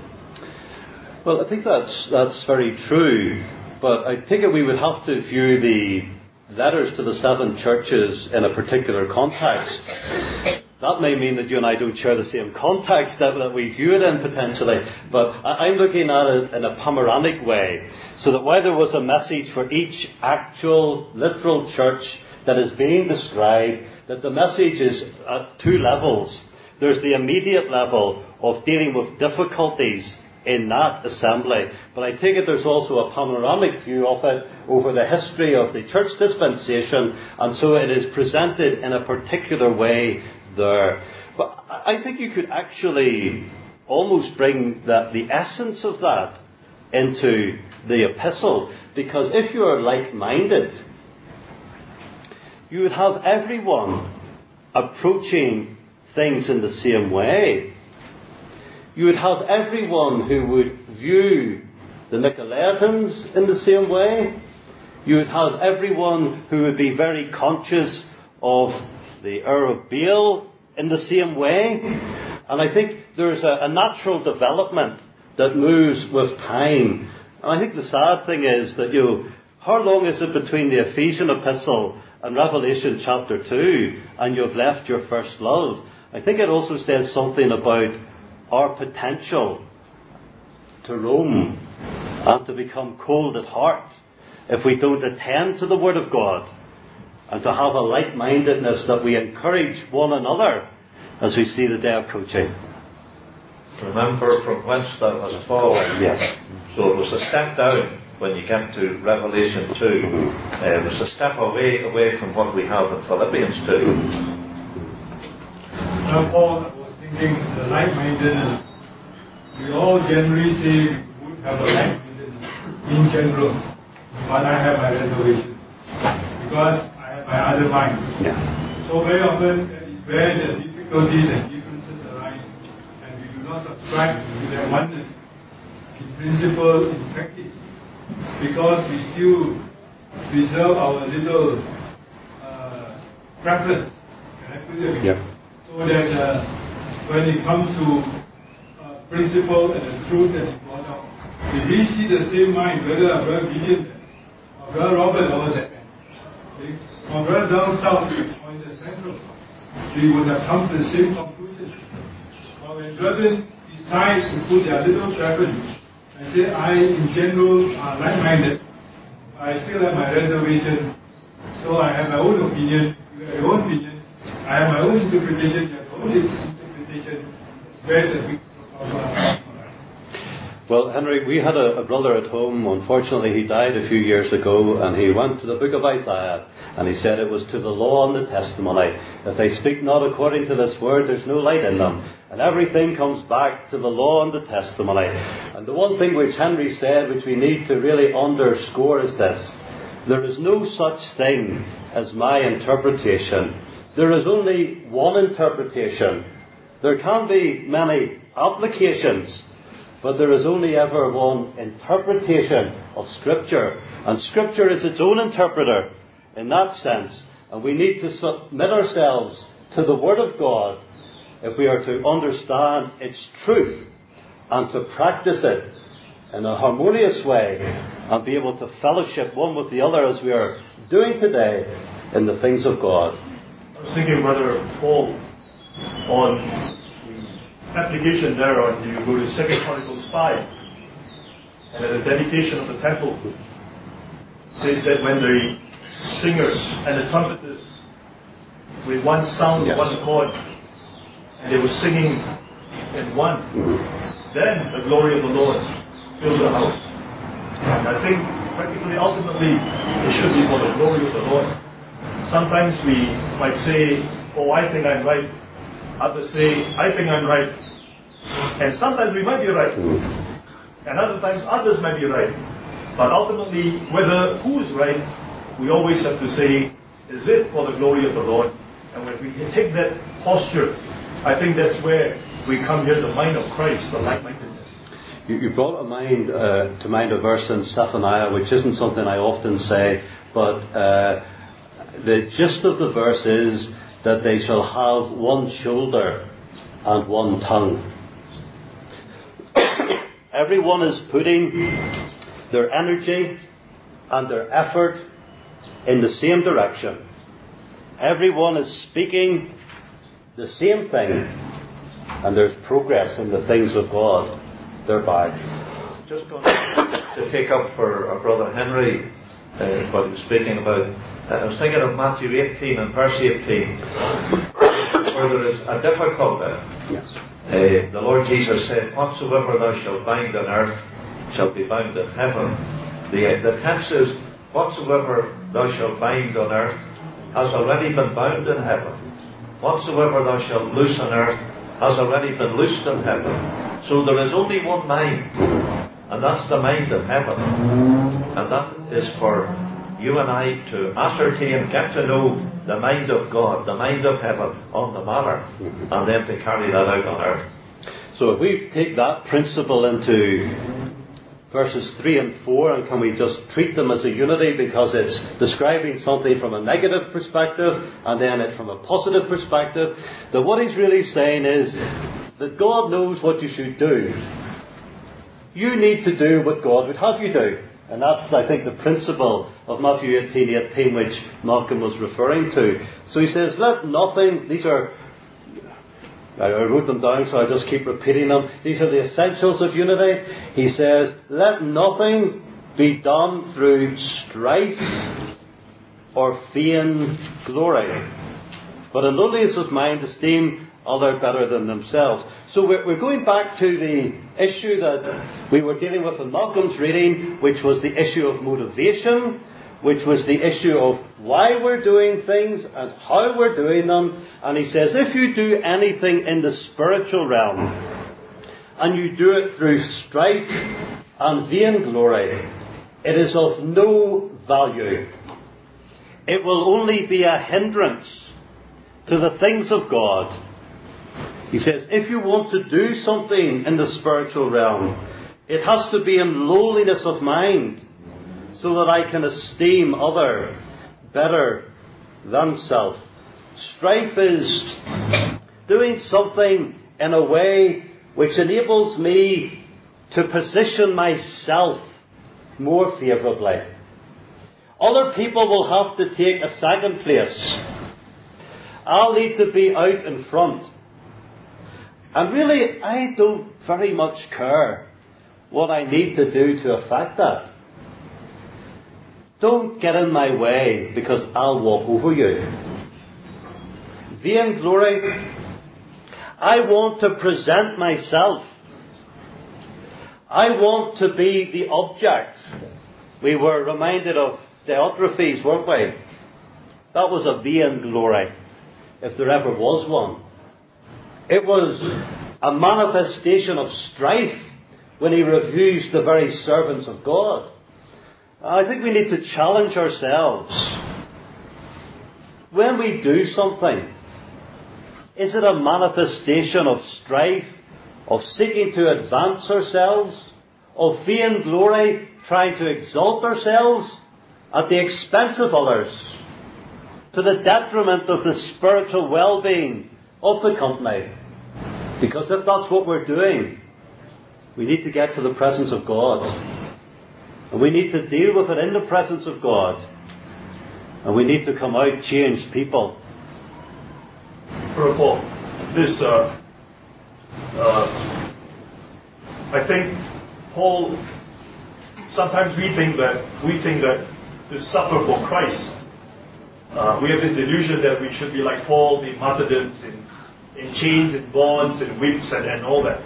Well, I think that's very true, but I think we would have to view the letters to the 7 churches in a particular context. That may mean that you and I don't share the same context that we view it in potentially, but I'm looking at it in a panoramic way, so that while there was a message for each actual literal church that is being described, that the message is at 2 levels. There's the immediate level of dealing with difficulties in that assembly. But I take it there's also a panoramic view of it over the history of the church dispensation, and so it is presented in a particular way there. But I think you could actually almost bring the essence of that into the epistle, because if you are like-minded, you would have everyone approaching things in the same way. You would have everyone who would view the Nicolaitans in the same way. You would have everyone who would be very conscious of the Hour of Baal in the same way. And I think there's a natural development that moves with time. And I think the sad thing is that, how long is it between the Ephesian epistle and Revelation chapter 2 and you've left your first love? I think it also says something about our potential to roam and to become cold at heart if we don't attend to the Word of God, and to have a like-mindedness that we encourage one another as we see the day approaching. Remember from whence thou hast fallen. Yes. So it was a step down when you get to Revelation 2. It was a step away from what we have in Philippians 2. Now, Paul, I was thinking the like-mindedness. We all generally say we would have a like-mindedness in general, but I have my reservations because I have my other mind. Yeah. So very often that is where the difficulties and differences arise, and we do not subscribe to their oneness in principle, in practice, because we still reserve our little preference. Can I put it again? Yeah. So that when it comes to principle and the truth that is brought out, if we see the same mind, whether Brother Gideon or Brother Robert over there, or Brother down south or in the central, we would have come to the same conclusion. But when brothers decide to put their little preference and say, I in general are like-minded, I still have my reservation, so I have my own opinion, you have your own opinion, I have my own interpretation, you have your own interpretation, where the big problem. Well, Henry, we had a brother at home. Unfortunately, he died a few years ago, and he went to the book of Isaiah, and he said it was to the law and the testimony. If they speak not according to this word, there's no light in them. And everything comes back to the law and the testimony. And the one thing which Henry said, which we need to really underscore, is this. There is no such thing as my interpretation. There is only one interpretation. There can be many applications, but there is only ever one interpretation of Scripture. And Scripture is its own interpreter in that sense. And we need to submit ourselves to the Word of God if we are to understand its truth and to practice it in a harmonious way and be able to fellowship one with the other as we are doing today in the things of God. I was thinking, Brother Paul, on application there on, you go to 2 Chronicles 5, and at the dedication of the temple, it says that when the singers and the trumpeters with one sound, one accord, and they were singing in one, then the glory of the Lord filled the house. And I think practically, ultimately, it should be for the glory of the Lord. Sometimes we might say, oh, I think I'm right. Others say, I think I'm right. And sometimes we might be right. And other times others might be right. But ultimately, whether who is right, we always have to say, is it for the glory of the Lord? And when we take that posture, I think that's where we come here, the mind of Christ, the like-mindedness. You brought to mind a verse in Zephaniah, which isn't something I often say, but the gist of the verse is that they shall have one shoulder and one tongue. Everyone is putting their energy and their effort in the same direction. Everyone is speaking the same thing, and there's progress in the things of God thereby. Just going to take up for our brother Henry what he was speaking about. I was thinking of Matthew 18 and verse 18, where there is a difficulty. Yes. The Lord Jesus said, whatsoever thou shalt bind on earth shall be bound in heaven. The text is, whatsoever thou shalt bind on earth has already been bound in heaven. Whatsoever thou shalt loose on earth has already been loosed in heaven. So there is only one mind, and that's the mind of heaven. And that is for you and I to ascertain, get to know the mind of God, the mind of heaven on the matter, and then to carry that out on earth. So if we take that principle into verses 3 and 4, and can we just treat them as a unity because it's describing something from a negative perspective and then it from a positive perspective, that what he's really saying is that God knows what you should do. You need to do what God would have you do. And that's, I think, the principle of Matthew 18:18, which Malcolm was referring to. So he says, let nothing, I wrote them down, so I just keep repeating them. These are the essentials of unity. He says, let nothing be done through strife or vain glory, but in lowliness of mind esteem other better than themselves. So we're going back to the issue that we were dealing with in Malcolm's reading, which was the issue of motivation, which was the issue of why we're doing things and how we're doing them. And he says, if you do anything in the spiritual realm, and you do it through strife and vainglory, it is of no value. It will only be a hindrance to the things of God. He says, if you want to do something in the spiritual realm, it has to be in lowliness of mind, so that I can esteem other better than self. Strife is doing something in a way which enables me to position myself more favourably. Other people will have to take a second place. I'll need to be out in front. And really, I don't very much care what I need to do to affect that. Don't get in my way, because I'll walk over you. Vainglory. I want to present myself. I want to be the object. We were reminded of Diotrephes, weren't we? That was a vainglory, if there ever was one. It was a manifestation of strife when he refused the very servants of God. I think we need to challenge ourselves. When we do something, is it a manifestation of strife, of seeking to advance ourselves, of vainglory, trying to exalt ourselves at the expense of others, to the detriment of the spiritual well-being of the company? Because if that's what we're doing, we need to get to the presence of God. And we need to deal with it in the presence of God. And we need to come out changed people. Brother Paul, this, I think, Paul, sometimes we think that to suffer for Christ, we have this delusion that we should be like Paul, be martyrdoms in chains and bonds and whips and all that.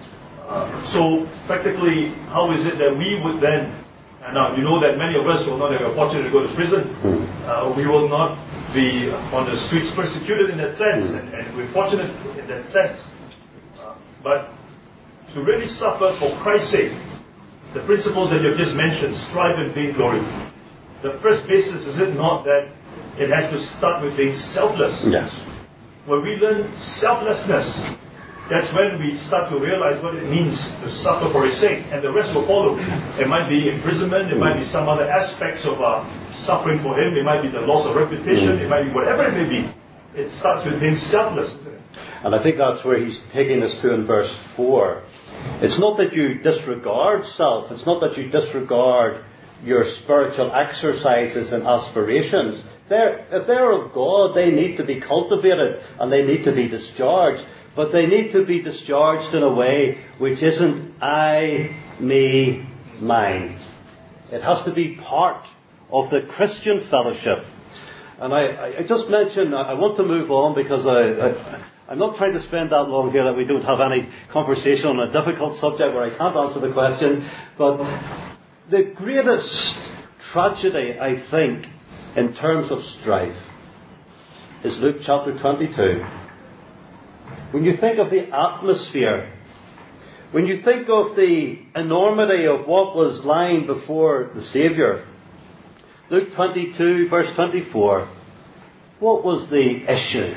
So practically, how is it that we would then, and now you know that many of us will not have the opportunity to go to prison, we will not be on the streets persecuted in that sense, and we're fortunate in that sense. But to really suffer for Christ's sake, the principles that you've just mentioned, strive and vainglory, the first basis, is it not that it has to start with being selfless? Yes. When we learn selflessness, that's when we start to realize what it means to suffer for His sake, and the rest will follow. It might be imprisonment, it might be some other aspects of suffering for Him, it might be the loss of reputation, it might be whatever it may be. It starts with being selfless, isn't it? And I think that's where he's taking us to in verse 4. It's not that you disregard self, it's not that you disregard your spiritual exercises and aspirations. If they're of God, they need to be cultivated and they need to be discharged. But they need to be discharged in a way which isn't I, me, mine. It has to be part of the Christian fellowship. And I just mentioned, I want to move on because I'm not trying to spend that long here that we don't have any conversation on a difficult subject where I can't answer the question. But the greatest tragedy, I think, in terms of strife, is Luke chapter 22. When you think of the atmosphere, when you think of the enormity of what was lying before the Saviour, Luke 22, verse 24, what was the issue?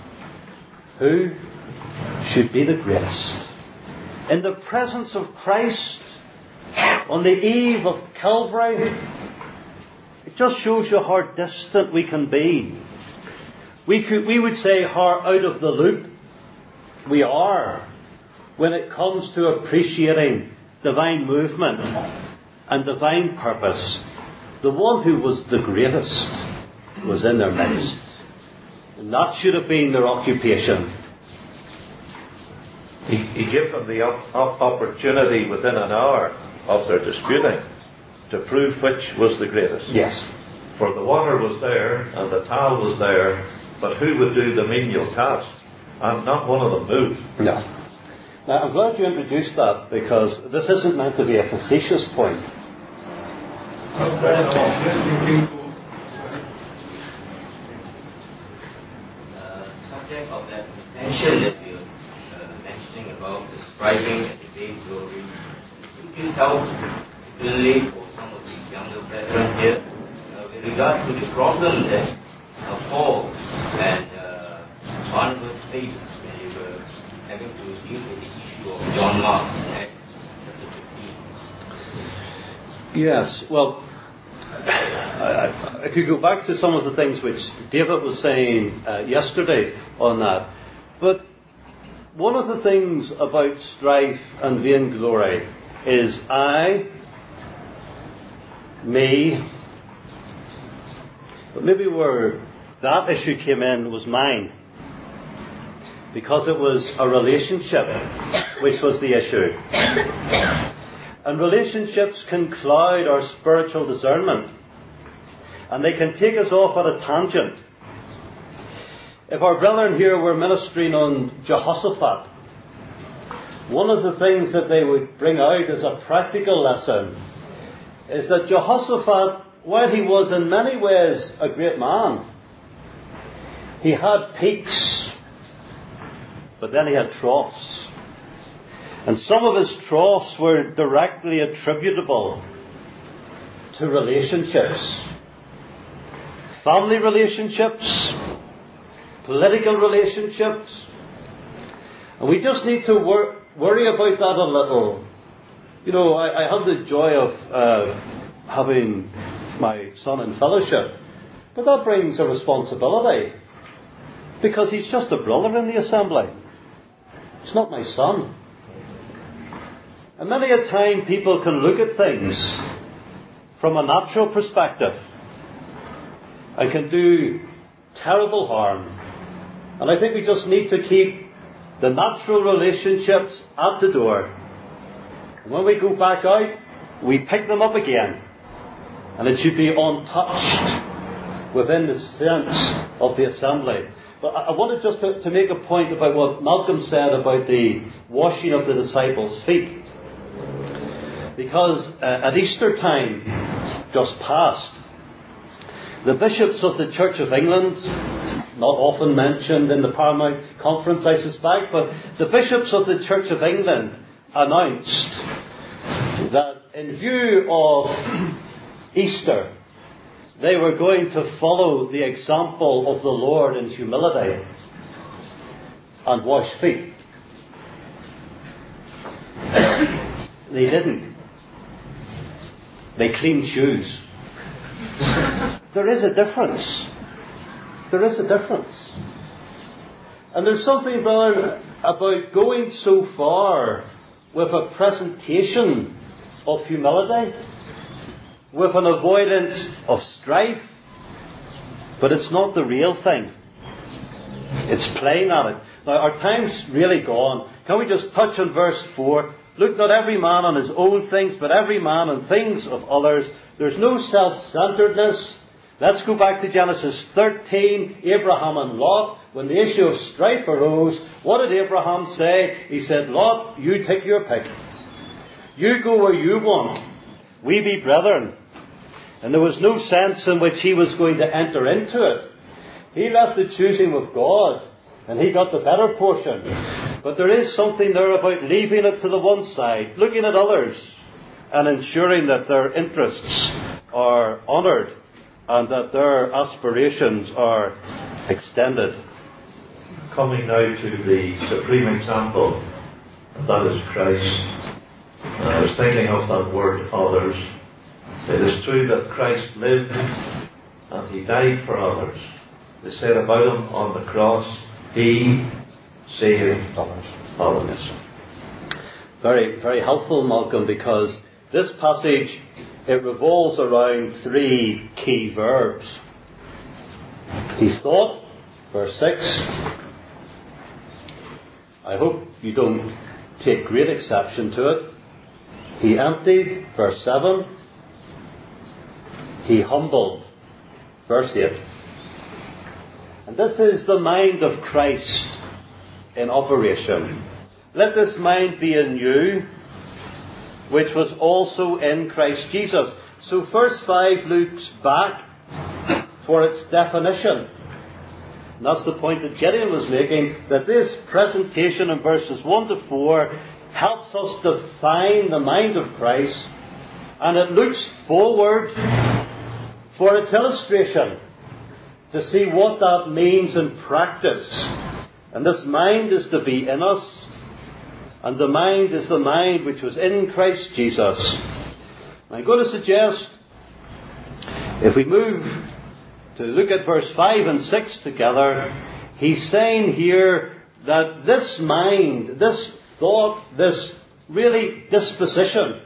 Who should be the greatest? In the presence of Christ, on the eve of Calvary, it just shows you how distant we can be. We would say how out of the loop we are when it comes to appreciating divine movement and divine purpose. The one who was the greatest was in their midst. And that should have been their occupation. He gave them the opportunity within an hour of their disputing to prove which was the greatest. Yes. For the water was there and the towel was there, but who would do the menial task? and not one of them moved. No. Now, I'm glad you introduced that, because this isn't meant to be a facetious point. Subject of that tension that you're mentioning about the striving and the vain glory, you can help relate for some of the younger brethren here with regard to the problem that Paul and Barnabas faced when they were having to deal with the issue of John Mark in Acts chapter 15. Yes, well, I could go back to some of the things which David was saying yesterday on that. But one of the things about strife and vainglory is me, but maybe where that issue came in was mine, because it was a relationship which was the issue. And relationships can cloud our spiritual discernment, and they can take us off at a tangent. If our brethren here were ministering on Jehoshaphat, one of the things that they would bring out as a practical lesson is that Jehoshaphat, while he was in many ways a great man, he had peaks, but then he had troughs. And some of his troughs were directly attributable to relationships. Family relationships, political relationships. And we just need to worry about that a little. You know, I have the joy of having my son in fellowship, but that brings a responsibility, because he's just a brother in the assembly. He's not my son. And many a time people can look at things from a natural perspective and can do terrible harm. And I think we just need to keep the natural relationships at the door. And when we go back out, we pick them up again. And it should be untouched within the sense of the assembly. But I wanted just to make a point about what Malcolm said about the washing of the disciples' feet. Because at Easter time, just past, the bishops of the Church of England, not often mentioned in the Paramount Conference, I suspect, but the bishops of the Church of England announced that in view of Easter, they were going to follow the example of the Lord in humility and wash feet. They didn't. They cleaned shoes. There is a difference. There is a difference. And there's something, brother, about going so far with a presentation of humility, with an avoidance of strife, but it's not the real thing. It's playing at it. Now, our time's really gone. Can we just touch on verse 4? Look not every man on his own things, but every man on things of others. There's no self-centeredness. Let's go back to Genesis 13, Abraham and Lot. When the issue of strife arose, what did Abraham say? He said, Lot, you take your pick. You go where you want. We be brethren. And there was no sense in which he was going to enter into it. He left the choosing with God, and he got the better portion. But there is something there about leaving it to the one side, looking at others, and ensuring that their interests are honoured and that their aspirations are extended. Coming now to the supreme example, that is Christ. And I was thinking of that word, others. It is true that Christ lived and he died for others. They said about him on the cross, he saved others. Very, very helpful, Malcolm, because this passage, it revolves around three key verbs. He thought, verse 6. I hope you don't take great exception to it. He emptied, verse 7. He humbled, verse 8. And this is the mind of Christ in operation. Let this mind be in you, which was also in Christ Jesus. So verse 5 looks back for its definition. And that's the point that Gideon was making, that this presentation in verses 1 to 4 helps us define the mind of Christ, and it looks forward for its illustration to see what that means in practice. And this mind is to be in us, and the mind is the mind which was in Christ Jesus. I'm going to suggest, if we move to look at verse 5 and 6 together, he's saying here that this mind, this thought, this really disposition,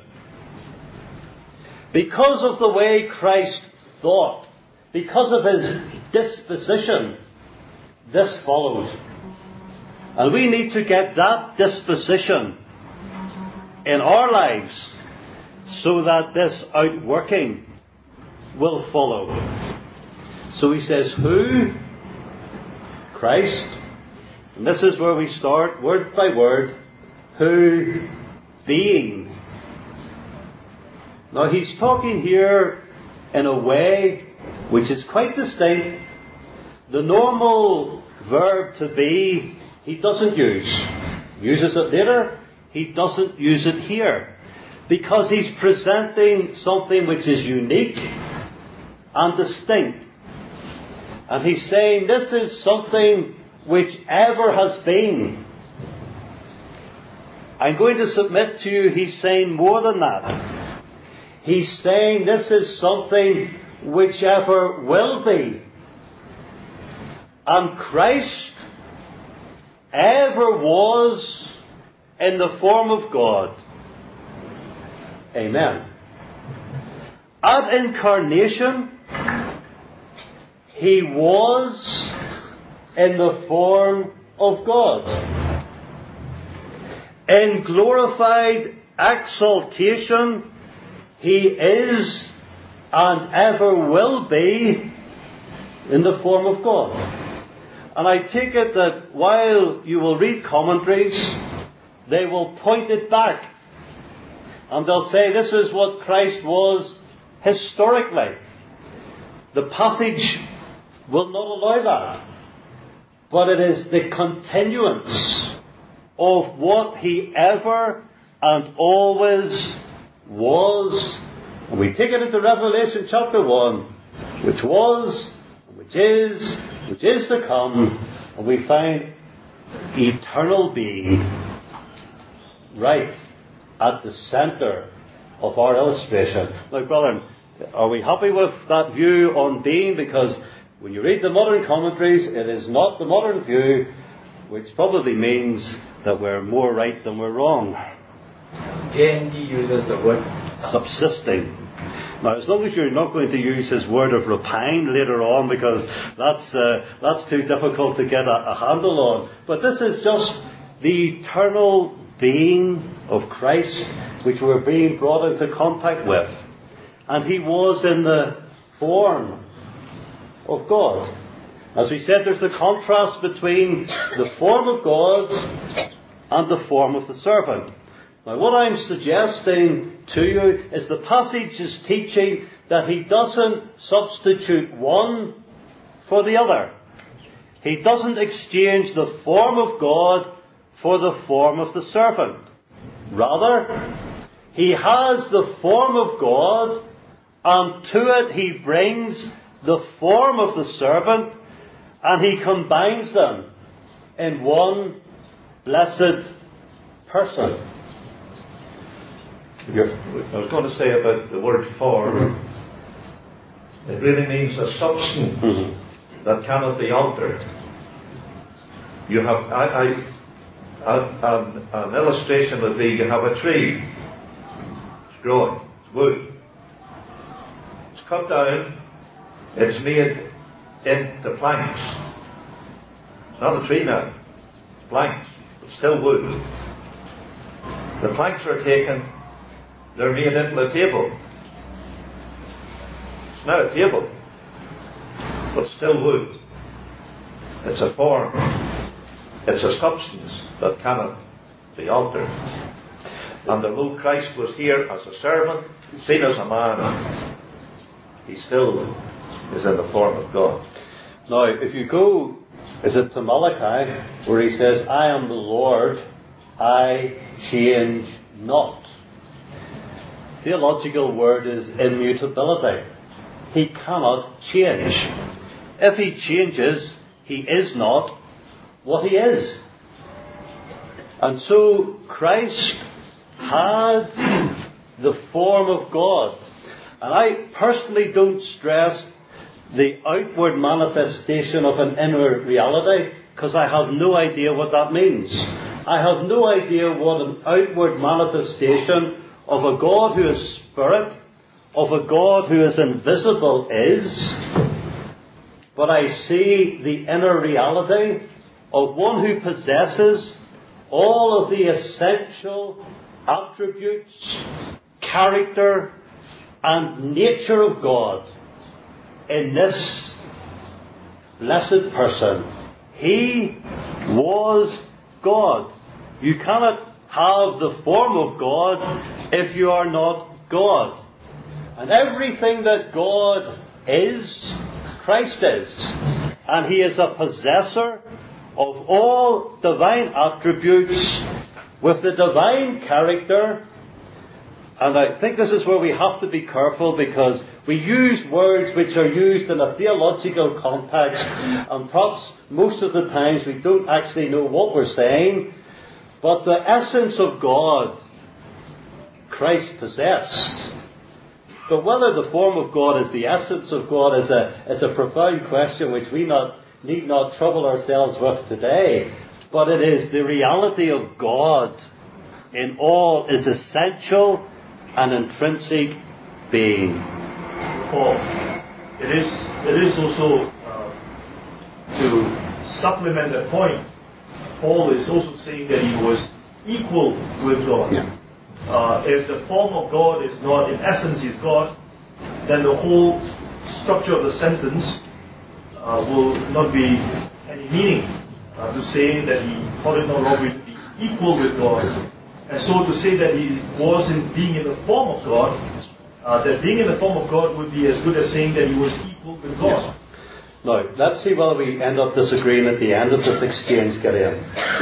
because of the way Christ thought, because of his disposition, this follows. And we need to get that disposition in our lives so that this outworking will follow. So he says, who? Christ. And this is where we start, word by word. Who? Being. Now he's talking here in a way which is quite distinct. The normal verb to be, he doesn't use. He uses it later. He doesn't use it here. Because he's presenting something which is unique and distinct. And he's saying this is something which ever has been. I'm going to submit to you, he's saying more than that. He's saying this is something which ever will be. And Christ ever was in the form of God. Amen. At incarnation, he was in the form of God. In glorified exaltation, he is and ever will be in the form of God. And I take it that while you will read commentaries, they will point it back. And they'll say this is what Christ was historically. The passage will not allow that. But it is the continuance of what he ever and always was. And we take it into Revelation chapter 1, which was, which is to come, and we find eternal being right at the centre of our illustration. Now, brethren, are we happy with that view on being? Because when you read the modern commentaries, it is not the modern view, which probably means that we're more right than we're wrong. JND uses the word subsisting. Now, as long as you're not going to use his word of repine later on, because that's too difficult to get a handle on. But this is just the eternal being of Christ, which we're being brought into contact with. And he was in the form of God. As we said, there's the contrast between the form of God and the form of the servant. Now, what I'm suggesting to you is the passage is teaching that he doesn't substitute one for the other. He doesn't exchange the form of God for the form of the servant. Rather, he has the form of God, and to it he brings the form of the servant, and he combines them in one blessed person. I was going to say about the word form. It really means a substance that cannot be altered. You have an illustration would be you have a tree. It's growing. It's wood. It's cut down. It's made into planks. It's not a tree now. It's planks. It's still wood. The planks are taken. They're made into a table. It's not a table, but still wood. It's a form. It's a substance that cannot be altered. And although Christ was here as a servant, seen as a man, he still is in the form of God. Now, if you go, is it to Malachi, where he says, I am the Lord, I change not. Theological word is immutability. He cannot change. If he changes, he is not what he is. And so Christ had the form of God. And I personally don't stress the outward manifestation of an inner reality, because I have no idea what that means. I have no idea what an outward manifestation of a God who is spirit, of a God who is invisible is. But I see the inner reality of one who possesses all of the essential attributes, character, and nature of God in this blessed person. He was God. You cannot have the form of God if you are not God. And everything that God is, Christ is. And he is a possessor of all divine attributes with the divine character. And I think this is where we have to be careful, because we use words which are used in a theological context, and perhaps most of the times we don't actually know what we're saying. But the essence of God, Christ possessed. But whether the form of God is the essence of God is a profound question which we need not trouble ourselves with today. But it is the reality of God in all is essential and intrinsic being. Paul, it is also to supplement that point. Paul is also saying that he was equal with God. Yeah. If the form of God is not, in essence, is God, then the whole structure of the sentence will not be any meaning. To say that he thought it not robbery to be equal with God, and so to say that he wasn't being in the form of God, that being in the form of God would be as good as saying that he was equal with God. Yes. Now, let's see whether we end up disagreeing at the end of this exchange, Gideon.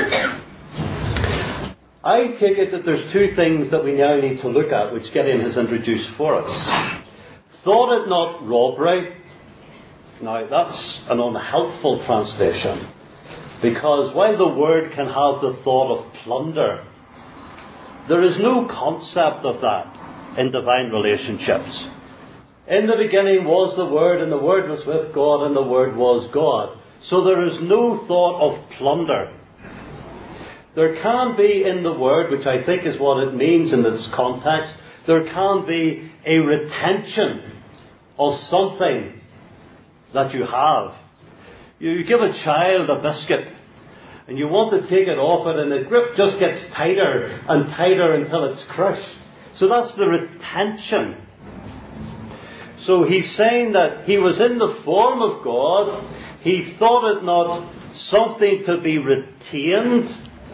I take it that there's two things that we now need to look at, which Gideon has introduced for us. Thought it not robbery. Now, that's an unhelpful translation, because while the word can have the thought of plunder, there is no concept of that in divine relationships. In the beginning was the Word, and the Word was with God, and the Word was God. So there is no thought of plunder. There can be in the Word, which I think is what it means in this context, there can be a retention of something that you have. You give a child a biscuit, and you want to take it off it, and the grip just gets tighter and tighter until it's crushed. So that's the retention. So he's saying that he was in the form of God. He thought it not something to be retained.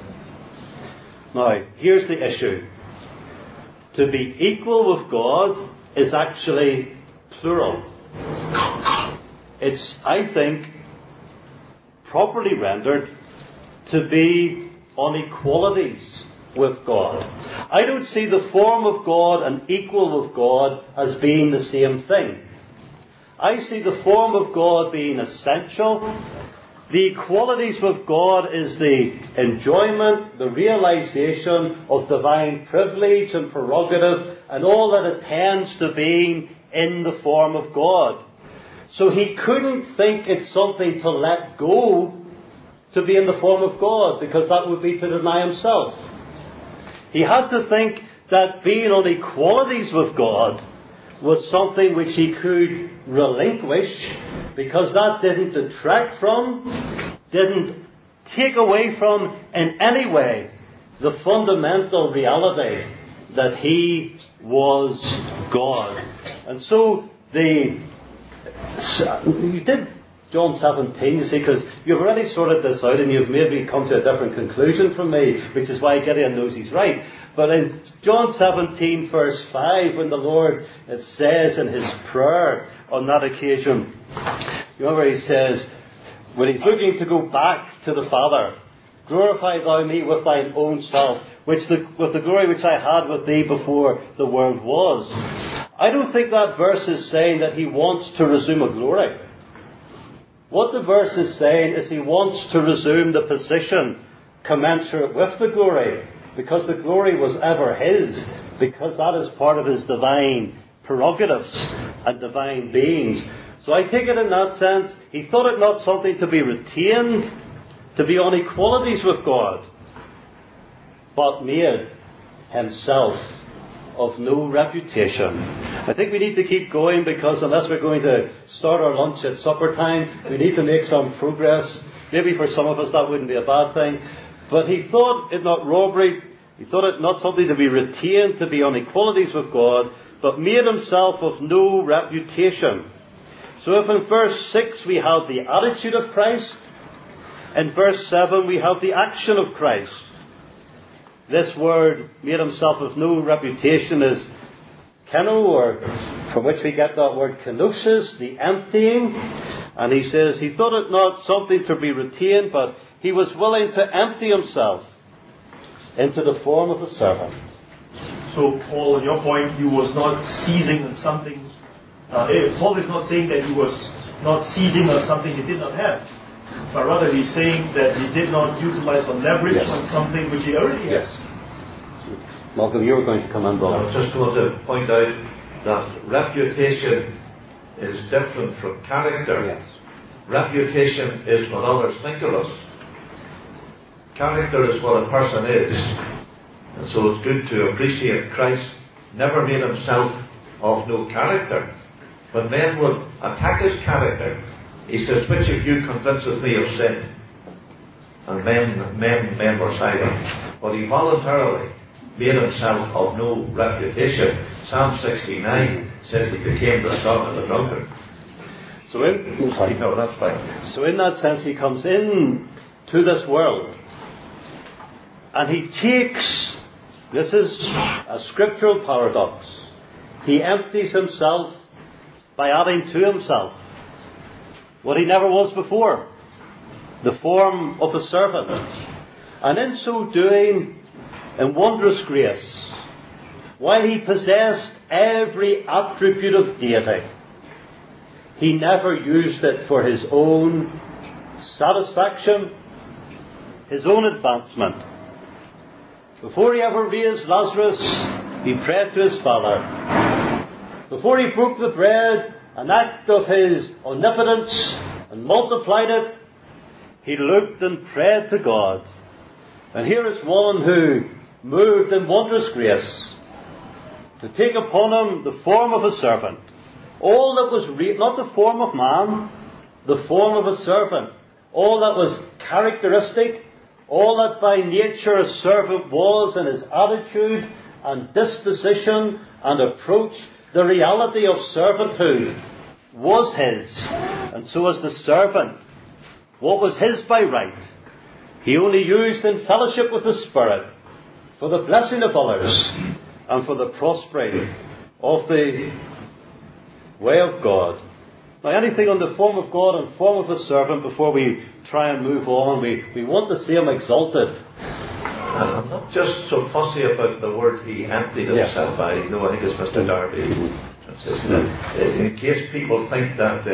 Now, here's the issue. To be equal with God is actually plural. It's, I think, properly rendered to be on equalities with God. I don't see the form of God and equal with God as being the same thing. I see the form of God being essential. The equalities with God is the enjoyment, the realization of divine privilege and prerogative, and all that attends to being in the form of God. So he couldn't think it's something to let go to be in the form of God, because that would be to deny himself. He had to think that being on equalities with God was something which he could relinquish, because that didn't detract from, didn't take away from in any way the fundamental reality that he was God. And so you did John 17, you see, because you've already sorted this out and you've maybe come to a different conclusion from me, which is why Gideon knows he's right. But in John 17, verse 5, when the Lord, it says in his prayer on that occasion, you remember he says, when he's looking to go back to the Father, glorify thou me with thine own self, with the glory which I had with thee before the world was. I don't think that verse is saying that he wants to resume a glory. What the verse is saying is he wants to resume the position commensurate with the glory, because the glory was ever his, because that is part of his divine prerogatives and divine beings. So I take it in that sense, he thought it not something to be retained, to be on equalities with God, but made himself of no reputation. I think we need to keep going, because unless we're going to start our lunch at supper time, we need to make some progress. Maybe for some of us that wouldn't be a bad thing. But he thought it not robbery, he thought it not something to be retained, to be on equalities with God, but made himself of no reputation. So if in verse 6 we have the attitude of Christ, in verse 7 we have the action of Christ. This word, made himself of no reputation, is keno, or from which we get that word kenosis, the emptying. And he says he thought it not something to be retained, but he was willing to empty himself into the form of a servant. So, Paul, on your point, he was not seizing on something. Paul is not saying that he was not seizing on something he did not have, but rather he's saying that he did not utilize or leverage on something which he already has. Malcolm, you were going to come in, brother. I just want to point out that reputation is different from character. Yes. Reputation is what others think of us. Character is what a person is. And so it's good to appreciate Christ never made himself of no character. When men would attack his character, he says, which of you convinces me of sin? And men were silent. But he voluntarily made himself of no reputation. Psalm 69 says he became the son of the drunkard. So in that sense, he comes in to this world, and he takes, this is a scriptural paradox, he empties himself by adding to himself what he never was before, the form of a servant. And in so doing, in wondrous grace, while he possessed every attribute of deity, he never used it for his own satisfaction, his own advancement. Before he ever raised Lazarus, he prayed to his Father. Before he broke the bread, an act of his omnipotence, and multiplied it, he looked and prayed to God. And here is one who moved in wondrous grace to take upon him the form of a servant. All that was not the form of man, the form of a servant. All that was characteristic, all that by nature a servant was in his attitude and disposition and approach, the reality of servanthood was his. And so as the servant, what was his by right, he only used in fellowship with the Spirit for the blessing of others and for the prospering of the way of God. Now, anything on the form of God and form of a servant before we try and move on, we want to see him exalted. I'm not just so fussy about the word he emptied himself. I think it's Mr. Darby. In case people think that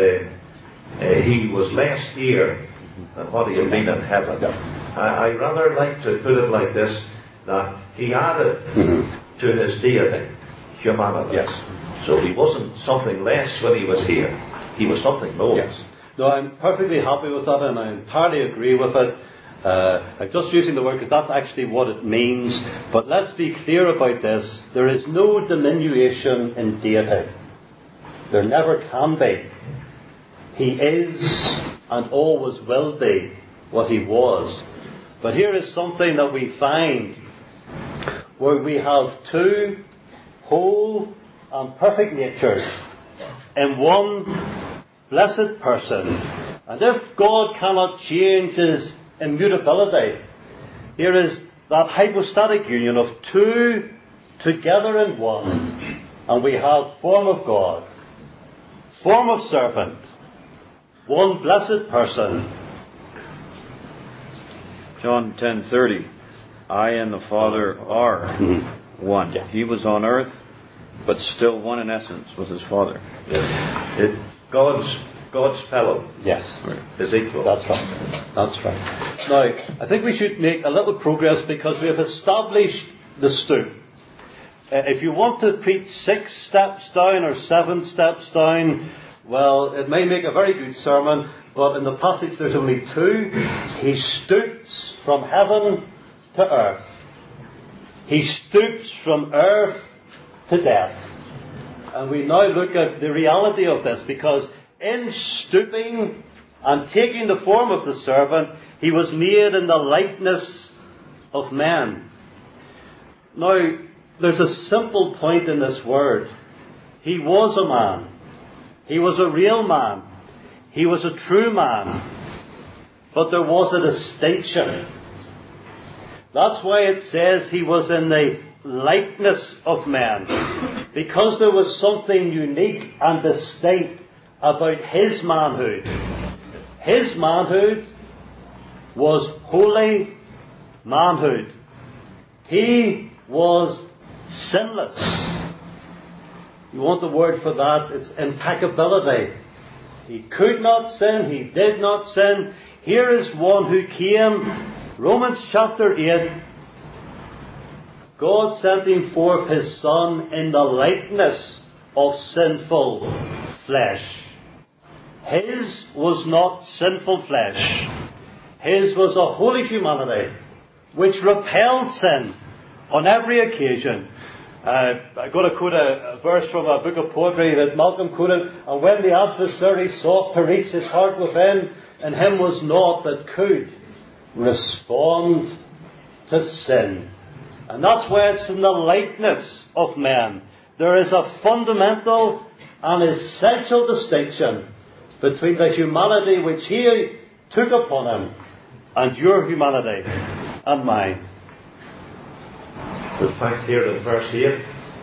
he was less here than what he had been in heaven. I rather like to put it like this, that he added to his deity humanity. Yes. So he wasn't something less when he was here. He was something more. Yes. No, I'm perfectly happy with that, and I entirely agree with it. I'm just using the word because that's actually what it means. But let's be clear about this. There is no diminution in deity. There never can be. He is and always will be what he was. But here is something that we find where we have two whole and perfect natures in one blessed person. And if God cannot change His immutability, here is that hypostatic union of two together in one. And we have form of God, form of servant, one blessed person. John 10:30, I and the Father are one. He was on earth, but still one in essence with His Father. God's fellow. Yes. Is equal. That's right. That's right. Now, I think we should make a little progress because we have established the stoop. If you want to preach 6 steps down or 7 steps down, well, it may make a very good sermon, but in the passage there's only 2. He stoops from heaven to earth. He stoops from earth to death. And we now look at the reality of this, because in stooping and taking the form of the servant, He was made in the likeness of men. Now, there's a simple point in this word. He was a man. He was a real man. He was a true man. But there was a distinction. That's why it says He was in the likeness of men. Because there was something unique and distinct about His manhood. His manhood was holy manhood. He was sinless. You want the word for that? It's impeccability. He could not sin. He did not sin. Here is one who came. Romans chapter 8. God sent Him forth His Son in the likeness of sinful flesh. His was not sinful flesh. His was a holy humanity which repelled sin on every occasion. I've got to quote a verse from a book of poetry that Malcolm quoted. And when the adversary sought to reach his heart within, in him was naught that could respond to sin. And that's why it's in the likeness of men. There is a fundamental and essential distinction between the humanity which He took upon Him and your humanity and mine. The fact here in verse 8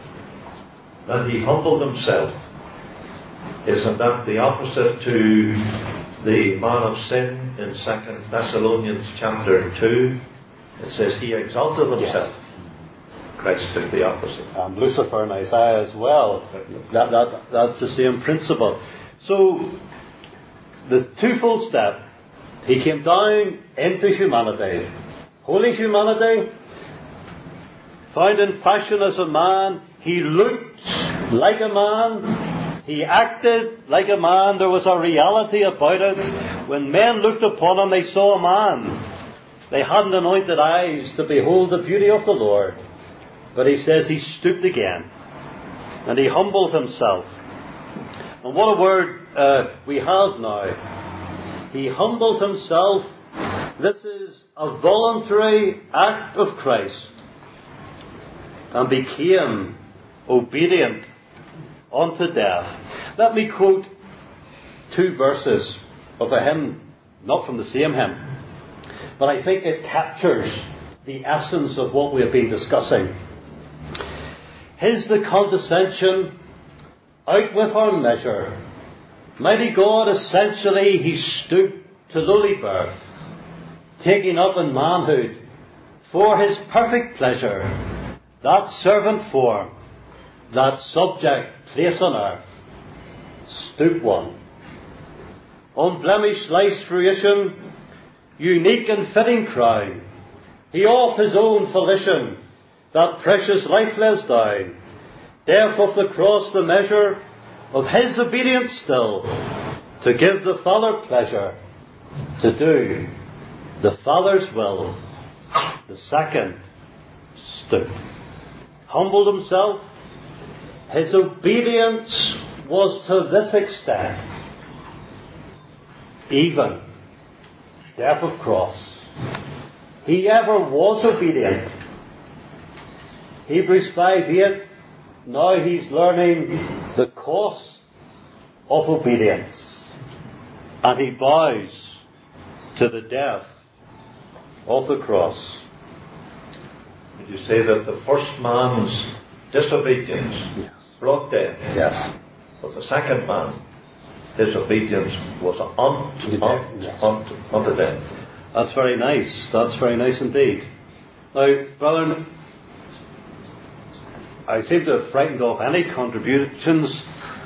that He humbled Himself, isn't that the opposite to the man of sin in 2 Thessalonians chapter 2? It says He exalted Himself. Yes. Christ took the opposite. And Lucifer in Isaiah as well. That's the same principle. So, the twofold step. He came down into humanity. Holy humanity. Found in fashion as a man. He looked like a man. He acted like a man. There was a reality about it. When men looked upon Him, they saw a man. They hadn't anointed eyes to behold the beauty of the Lord. But He says He stooped again. And He humbled Himself. And what a word we have now. He humbled Himself. This is a voluntary act of Christ. And became obedient unto death. Let me quote 2 verses of a hymn, not from the same hymn, but I think it captures the essence of what we have been discussing. His the condescension, out with our measure. Mighty God, essentially, He stooped to lowly birth, taking up in manhood for His perfect pleasure, that servant form, that subject place on earth. Stoop one. Unblemished life's fruition, unique and fitting crown. He off His own volition, that precious life lays down. Death of the cross the measure of His obedience still, to give the Father pleasure, to do the Father's will. The second, stoop. Humbled Himself. His obedience was to this extent. Even death of cross. He ever was obedient. Hebrews 5:8. Now He's learning the cost of obedience. And he bows to the death of the cross. Would you say that the first man's disobedience brought death? Yes. But the second man, his obedience was unto death. That's very nice. That's very nice indeed. Now, brethren, I seem to have frightened off any contributions,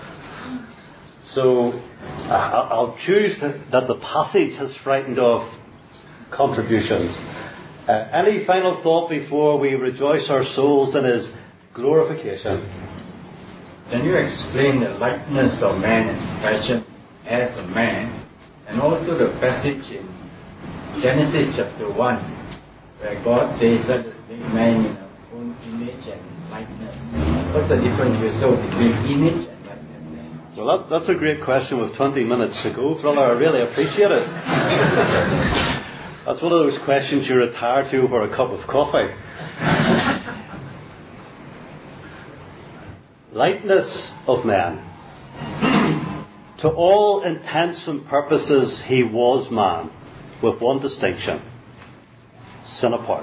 so I'll choose that the passage has frightened off contributions. Any final thought before we rejoice our souls in His glorification? Can you explain the likeness of man and fashion as a man, and also the passage in Genesis chapter 1, where God says, "Let us make man in our own image and likeness"? What's the difference between image and likeness then? Well, that's a great question with 20 minutes to go, brother. I really appreciate it. That's one of those questions you retire to over a cup of coffee. Likeness of man. To all intents and purposes, he was man, with one distinction: sin apart.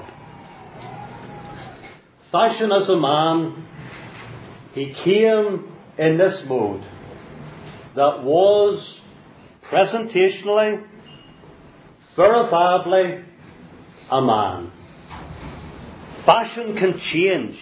Fashioned as a man, he came in this mode that was presentationally, verifiably a man. Fashion can change.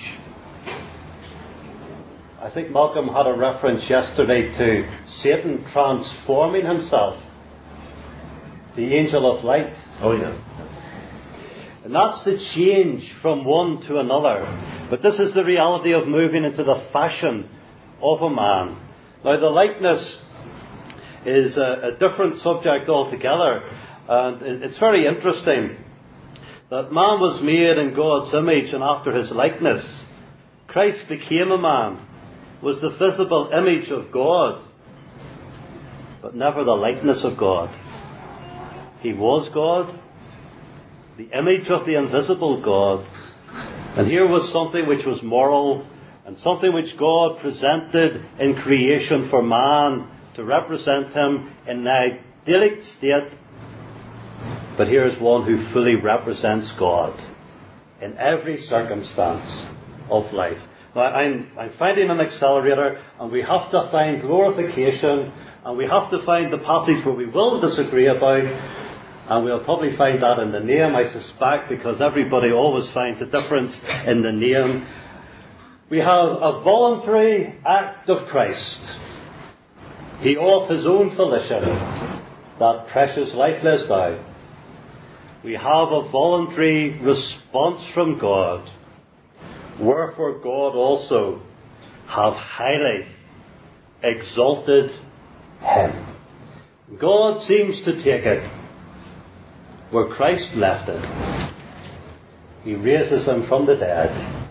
I think Malcolm had a reference yesterday to Satan transforming himself, the angel of light. Oh, yeah. And that's the change from one to another. But this is the reality of moving into the fashion of a man. Now, the likeness is a different subject altogether. And it's very interesting that man was made in God's image and after His likeness. Christ became a man, was the visible image of God, but never the likeness of God. He was God, the image of the invisible God. And here was something which was moral and something which God presented in creation for man to represent Him in an idyllic state. But here is one who fully represents God in every circumstance of life. Now, I'm finding an accelerator, and we have to find glorification, and we have to find the passage where we will disagree about, and we'll probably find that in the name, I suspect, because everybody always finds a difference in the name. We have a voluntary act of Christ. He of His own volition, that precious life lays down. We have a voluntary response from God. Wherefore God also hath highly exalted Him. God seems to take it where Christ left it. He raises Him from the dead.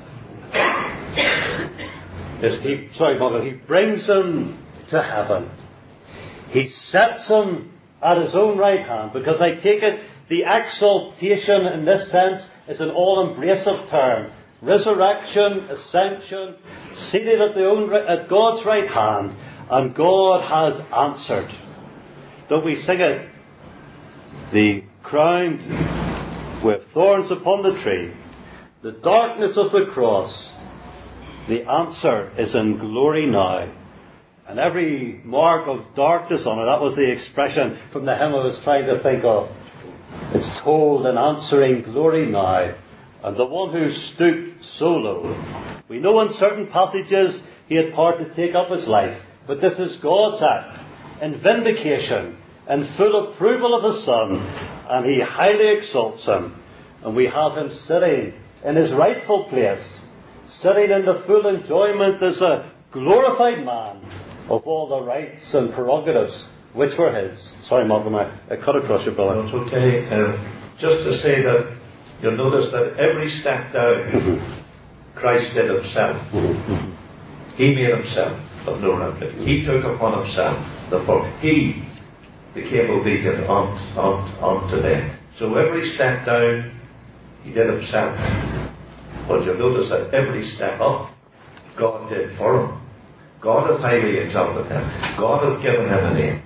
He brings Him to heaven. He sets Him at His own right hand, because I take it the exaltation in this sense is an all-embracive term. Resurrection, ascension, seated at God's right hand, and God has answered. Don't we sing it? The crowned with thorns upon the tree, the darkness of the cross, the answer is in glory now. And every mark of darkness on it, that was the expression from the hymn I was trying to think of. It's told in answering glory now. And the one who stooped so low. We know in certain passages He had power to take up His life. But this is God's act in vindication and full approval of His Son. And He highly exalts Him. And we have Him sitting in His rightful place, sitting in the full enjoyment as a glorified man of all the rights and prerogatives which were His. Sorry, Malcolm, I cut across your brother. It's okay. Just to say that you'll notice that every step down, Christ did Himself. He made Himself of no replica. He took upon Himself the fault. He became obedient unto death. So every step down, He did Himself. But you'll notice that every step up, God did for Him. God hath highly exalted Him. God hath given Him a name.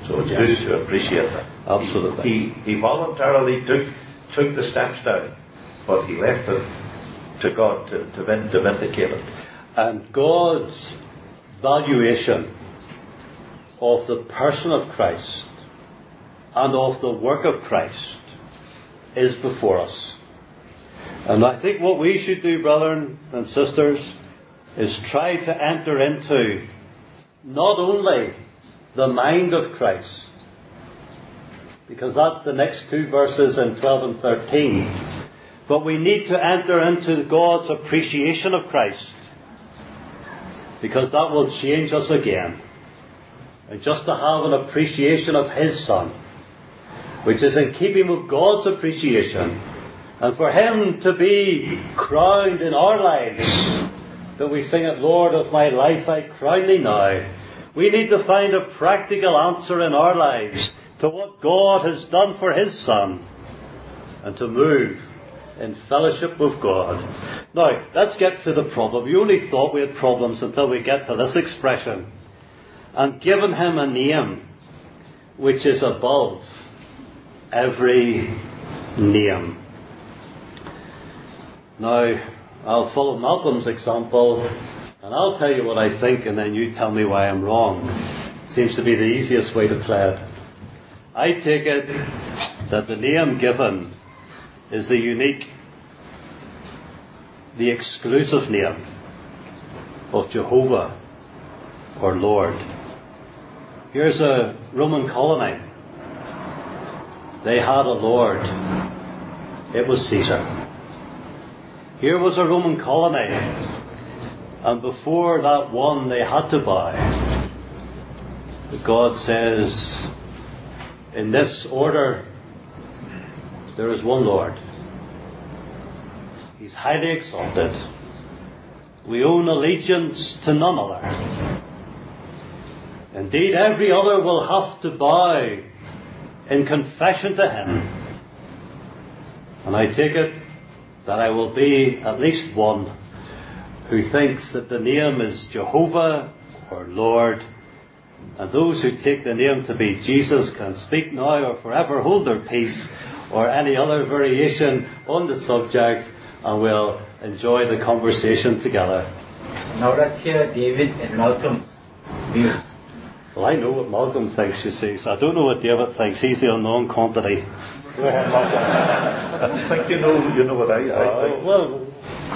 So it's Yes. good to appreciate that. Absolutely. He voluntarily took the steps down, but he left it to God to vindicate it. And God's valuation of the person of Christ and of the work of Christ is before us. And I think what we should do, brethren and sisters, is try to enter into not only the mind of Christ, because that's the next two verses in 12 and 13, but we need to enter into God's appreciation of Christ, because that will change us again. And just to have an appreciation of His Son, which is in keeping with God's appreciation, and for Him to be crowned in our lives, that we sing it, Lord of my life, I crown Thee now. We need to find a practical answer in our lives to what God has done for His Son, and to move in fellowship with God. Now, let's get to the problem. You only thought we had problems until we get to this expression. And given Him a name which is above every name. Now, I'll follow Malcolm's example, and I'll tell you what I think, and then you tell me why I'm wrong. Seems to be the easiest way to play it. I take it that the name given is the unique, the exclusive name of Jehovah or Lord. Here's a Roman colony. They had a Lord. It was Caesar. Here was a Roman colony, and before that one they had to bow. But God says, in this order, there is one Lord. He's highly exalted. We own allegiance to none other. Indeed, every other will have to bow in confession to Him. And I take it that I will be at least one who thinks that the name is Jehovah or Lord, and those who take the name to be Jesus can speak now or forever hold their peace, or any other variation on the subject, and we'll enjoy the conversation together. Now let's hear David and Malcolm's views. Well, I know what Malcolm thinks, you see, so I don't know what David thinks. He's the unknown quantity. Go ahead, Malcolm. I don't think you know what I think. Well,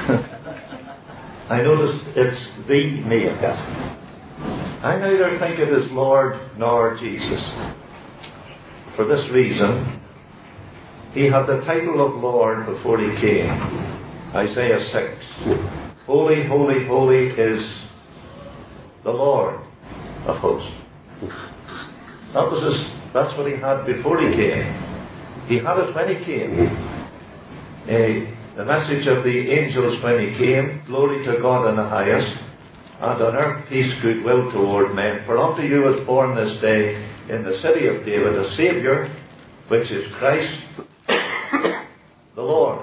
I notice it's the name. yes. I neither think it is Lord nor Jesus. For this reason, He had the title of Lord before He came. Isaiah 6. Holy, holy, holy is the Lord of hosts. That's what He had before He came. He had it when He came. The message of the angels when He came, glory to God in the highest, and on earth peace, goodwill toward men. For unto you is born this day in the city of David a Saviour, which is Christ the Lord.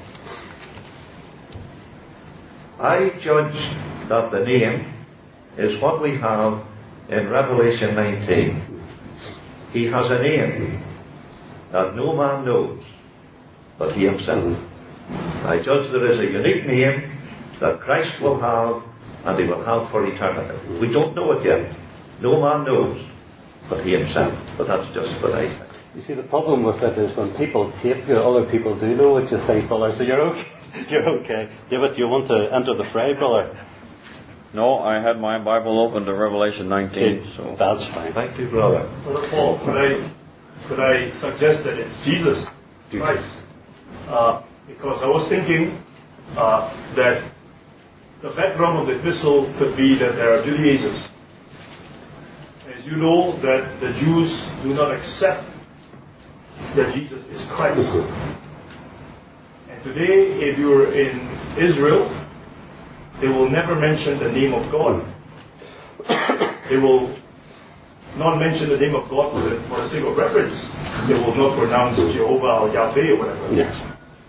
I judge that the name is what we have in Revelation 19. He has a name that no man knows but He Himself. I judge there is a unique name that Christ will have, and He will have for eternity. We don't know it yet. No man knows but He Himself. But that's just what I think. You see, the problem with it is when people tape you, other people do know what you think, brother, so you're okay. You're okay. David, you want to enter the fray, brother? No, I had my Bible open to Revelation 19. So that's fine. Thank you, brother. Brother Paul, could I suggest that it's Jesus Christ? Because I was thinking that the background of the epistle could be that there are Judaizers. As you know, that the Jews do not accept that Jesus is Christ. And today, if you're in Israel, they will never mention the name of God. They will not mention the name of God for the sake of reference. They will not pronounce Jehovah or Yahweh or whatever. Yes.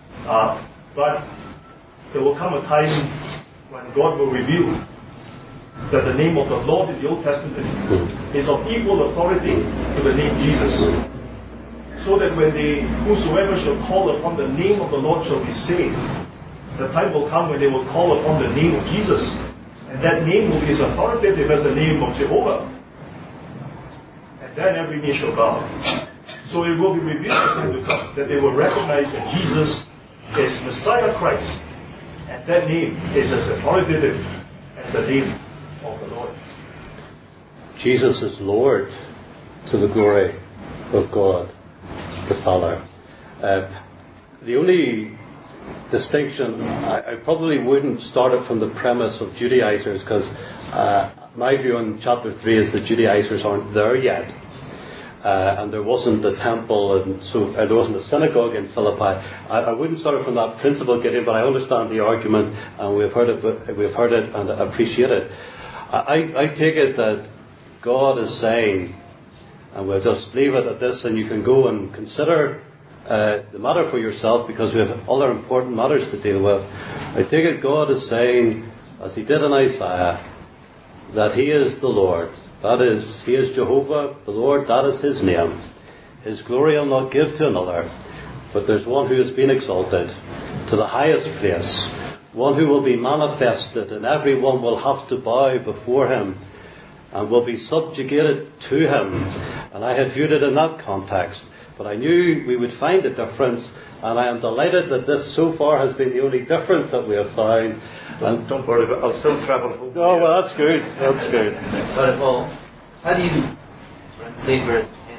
But there will come a time when God will reveal that the name of the Lord in the Old Testament is of equal authority to the name Jesus. So that when whosoever shall call upon the name of the Lord shall be saved. The time will come when they will call upon the name of Jesus. And that name will be as authoritative as the name of Jehovah. And then every knee shall bow. So it will be revealed in time to come that they will recognize that Jesus is Messiah Christ. And that name is as authoritative as the name of the Lord. Jesus is Lord to the glory of God the Father. The only distinction, I probably wouldn't start it from the premise of Judaizers, because my view on chapter 3 is that Judaizers aren't there yet. And there wasn't a temple, and so there wasn't a synagogue in Philippi. I wouldn't start it from that principle, Gideon, but I understand the argument, and we've heard it and appreciate it. I take it that God is saying, and we'll just leave it at this, and you can go and consider the matter for yourself, because we have other important matters to deal with. I take it God is saying, as He did in Isaiah, that He is the Lord. That is, He is Jehovah, the Lord, that is His name. His glory I'll not give to another, but there's one who has been exalted to the highest place, one who will be manifested, and everyone will have to bow before Him and will be subjugated to Him. And I had viewed it in that context, but I knew we would find a difference, and I am delighted that this so far has been the only difference that we have found. And don't worry, I'll still travel home. Oh, well, that's good. That's good. But Paul, how do you translate verse 10?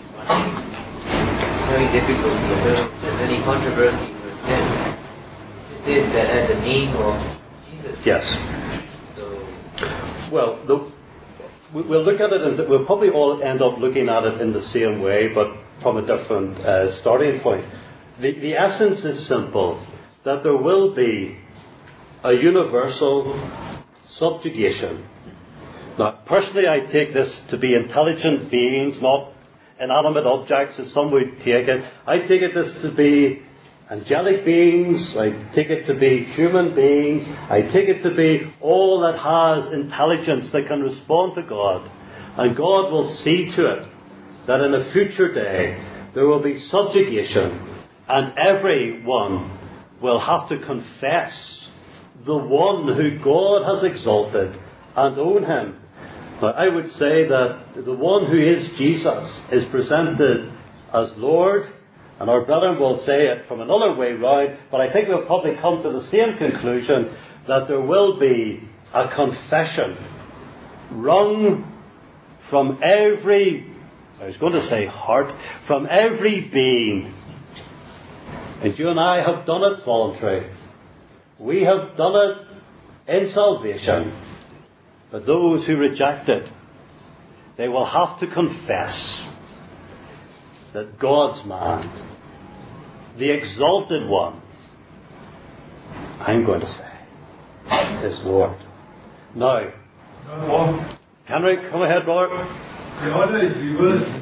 It's very difficult. If there's any controversy in verse 10, it says that at the name of Jesus. Yes. So, well, we'll look at it, and we'll probably all end up looking at it in the same way, but from a different starting point. The essence is simple, that there will be a universal subjugation. Now, personally, I take this to be intelligent beings, not inanimate objects as some would take it. I take it this to be angelic beings. I take it to be human beings. I take it to be all that has intelligence that can respond to God. And God will see to it that in a future day there will be subjugation, and everyone will have to confess the one who God has exalted and own Him. Now, I would say that the one who is Jesus is presented as Lord, and our brethren will say it from another way round, but I think we'll probably come to the same conclusion, that there will be a confession wrung from every, I was going to say heart, from every being. And you and I have done it voluntary. We have done it in salvation. But those who reject it, they will have to confess that God's man, the exalted one, I'm going to say, is Lord. Now, Henry, come ahead, brother. The order is reversed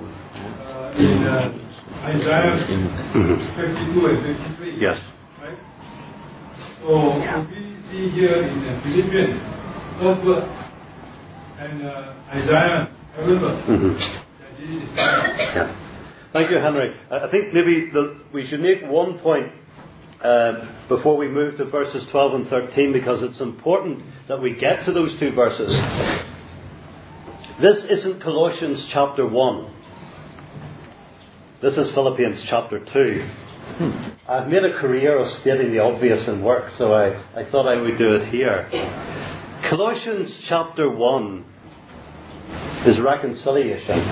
in Isaiah 52 and 53. Yes. Right? So we see here in Philippians, first verse, and Isaiah 7 verse, that this is Yeah. Thank you, Henry. I think maybe we should make one point before we move to verses 12 and 13, because it's important that we get to those two verses. This isn't Colossians chapter 1. This is Philippians chapter 2. I've made a career of stating the obvious in work, so I thought I would do it here. Colossians chapter 1 is reconciliation.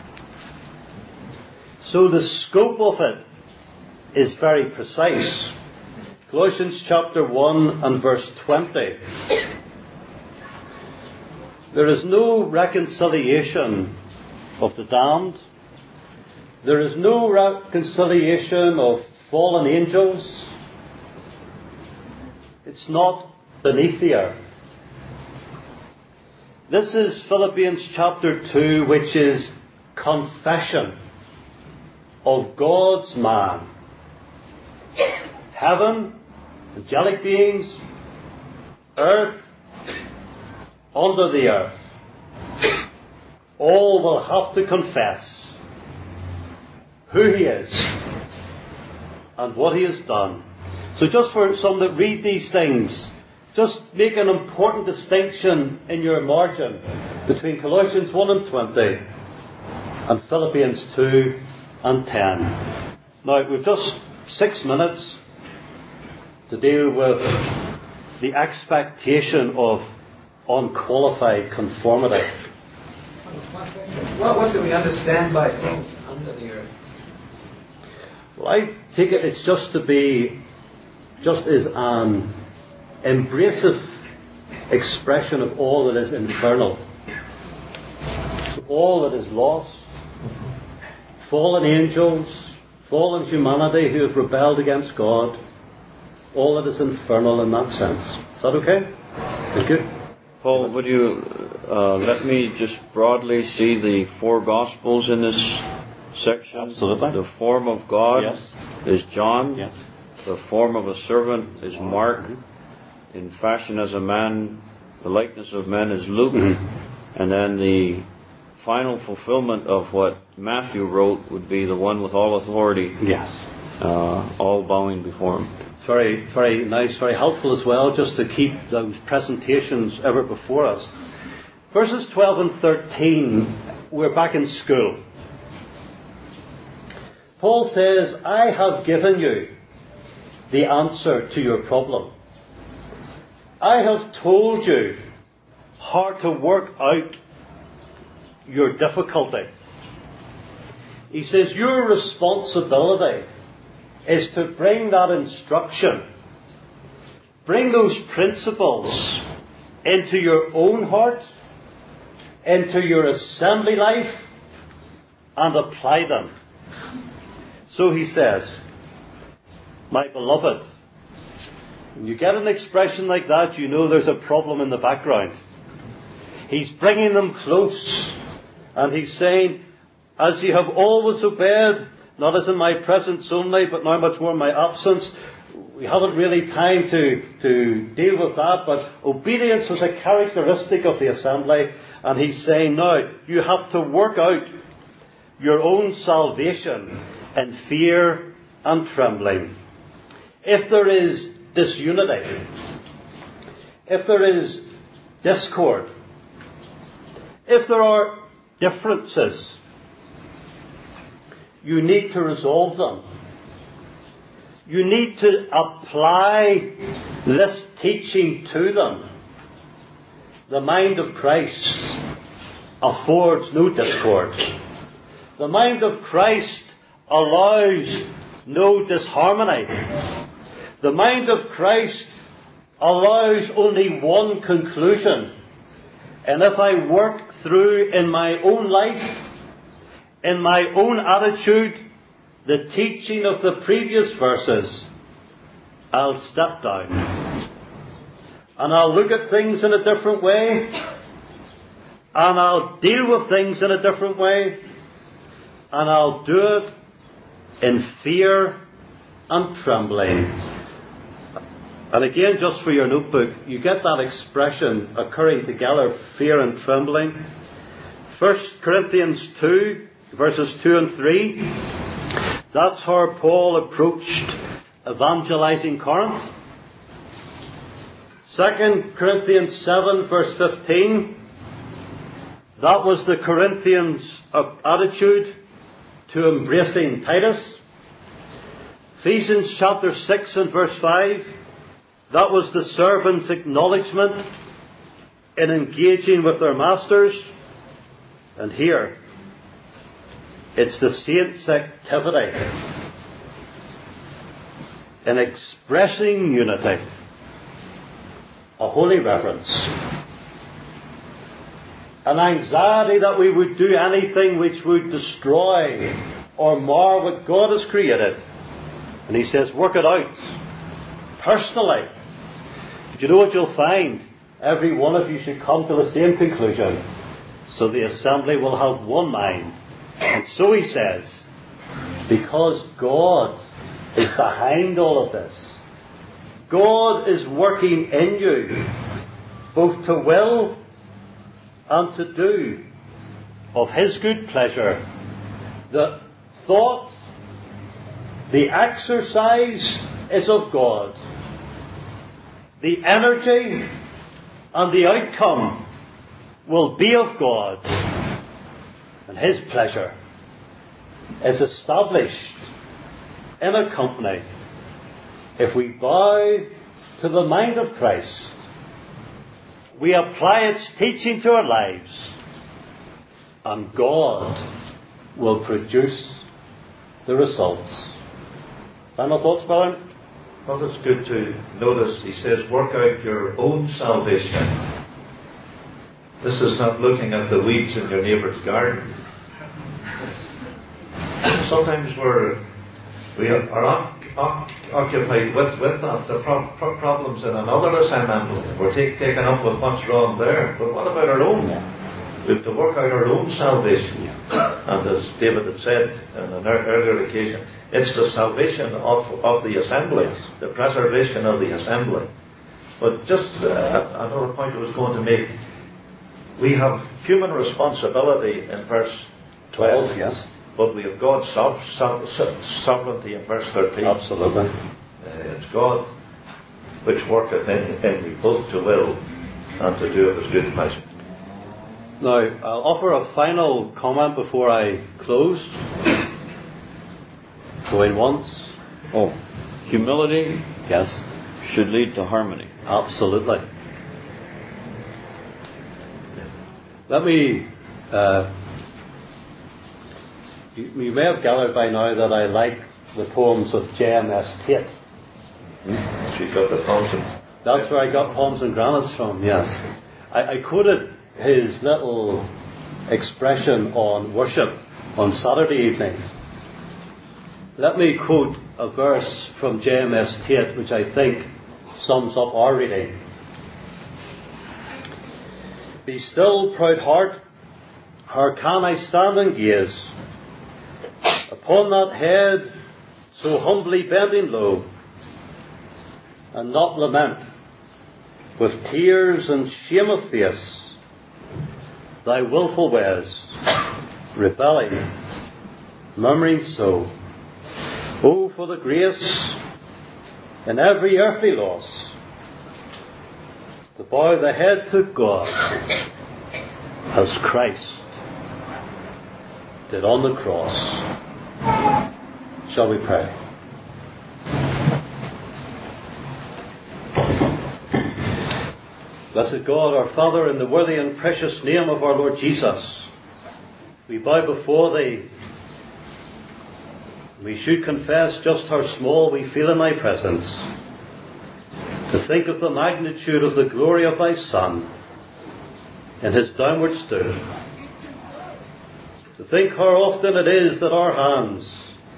So the scope of it is very precise. Colossians chapter 1 and verse 20. There is no reconciliation of the damned. There is no reconciliation of fallen angels. It's not beneath the earth. This is Philippians chapter 2, which is confession of God's man. Heaven, angelic beings, earth, under the earth, all will have to confess who He is and what He has done. So just for some that read these things, just make an important distinction in your margin between Colossians 1 and 20 and Philippians 2 and 10. Now, we've just 6 minutes to deal with the expectation of unqualified conformity. What do we understand by things under the earth? Well, I take it it's just as an embracive expression of all that is infernal, all that is lost, fallen angels, fallen humanity who have rebelled against God, all that is infernal in that sense. Is that okay? Thank you. Paul, would you let me just broadly see the 4 Gospels in this section? Absolutely. The form of God is John. Yes. The form of a servant is Mark. In fashion as a man, the likeness of men is Luke. And then the final fulfillment of what Matthew wrote would be the one with all authority. Yes. All bowing before Him. It's very, very nice, very helpful as well, just to keep those presentations ever before us. Verses 12 and 13, we're back in school. Paul says, I have given you the answer to your problem. I have told you how to work out your difficulty. He says, your responsibility is to bring that instruction, bring those principles into your own heart, into your assembly life, and apply them. So he says, my beloved, when you get an expression like that, you know there's a problem in the background. He's bringing them close, and he's saying, as you have always obeyed, not as in my presence only, but now much more in my absence. We haven't really time to deal with that, but obedience is a characteristic of the assembly. And he's saying, now, you have to work out your own salvation in fear and trembling. If there is disunity, if there is discord, if there are differences, you need to resolve them. You need to apply this teaching to them. The mind of Christ affords no discord. The mind of Christ allows no disharmony. The mind of Christ allows only one conclusion. And if I work through in my own life, in my own attitude, the teaching of the previous verses, I'll step down. And I'll look at things in a different way. And I'll deal with things in a different way. And I'll do it in fear and trembling. And again, just for your notebook, you get that expression occurring together, fear and trembling. 1 Corinthians 2, verses 2 and 3. That's how Paul approached evangelizing Corinth. 2 Corinthians 7, verse 15. That was the Corinthians' attitude to embracing Titus. Ephesians chapter 6 and verse 5. That was the servants' acknowledgement in engaging with their masters. And here, it's the saints' activity in expressing unity, a holy reverence, an anxiety that we would do anything which would destroy or mar what God has created. And he says, work it out personally. But you know what you'll find? Every one of you should come to the same conclusion. So the assembly will have one mind. And so he says, because God is behind all of this, God is working in you, both to will and to do of His good pleasure, the thought, the exercise is of God. The energy and the outcome will be of God. And His pleasure is established in a company if we bow to the mind of Christ. We apply its teaching to our lives, and God will produce the results. Final thoughts, Brother? Well, it's good to notice, he says, work out your own salvation. This is not looking at the weeds in your neighbour's garden. Sometimes we are occupied with the problems in another assembly. We're taken up with what's wrong there. But what about our own? We have to work out our own salvation. And as David had said on an earlier occasion, it's the salvation of the assembly, the preservation of the assembly. But just another point I was going to make. We have human responsibility in verse 12, yes. But we have God's sovereignty in verse 13. Absolutely. It's God which worketh in me both to will and to do of His good pleasure. Now, I'll offer a final comment before I close. Going once. Oh, humility, yes, should lead to harmony. Absolutely. Let me... You may have gathered by now that I like the poems of J.M.S. Tate. She got the poems. That's where I got Poems and Granites from, yes. I quoted his little expression on worship on Saturday evening. Let me quote a verse from J.M.S. Tate which I think sums up our reading. Be still, proud heart, how can I stand and gaze upon that head so humbly bending low, and not lament with tears and shame of face thy wilful ways, rebelling, murmuring so. Oh, for the grace in every earthly loss to bow the head to God as Christ did on the cross. Shall we pray? Blessed God, our Father, in the worthy and precious name of our Lord Jesus, we bow before Thee. We should confess just how small we feel in Thy presence. To think of the magnitude of the glory of Thy Son in His downward stool. To think how often it is that our hands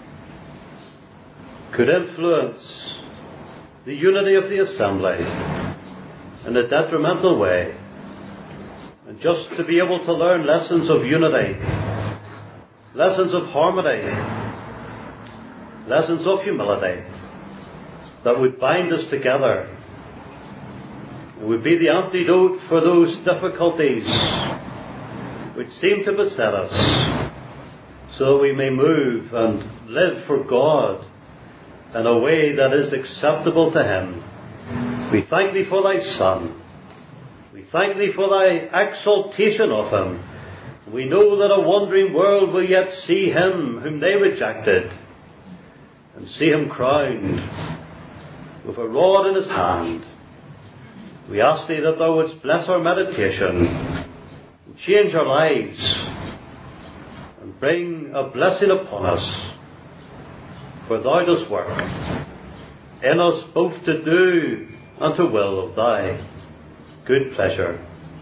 could influence the unity of the assembly in a detrimental way. And just to be able to learn lessons of unity, lessons of harmony, lessons of humility that would bind us together. It would be the antidote for those difficulties which seem to beset us, so that we may move and live for God in a way that is acceptable to Him. We thank Thee for Thy Son. We thank Thee for Thy exaltation of Him. We know that a wandering world will yet see Him whom they rejected, and see Him crowned with a rod in His hand. We ask Thee that Thou wouldst bless our meditation, and change our lives, and bring a blessing upon us. For Thou dost work in us both to do and to will of Thy good pleasure.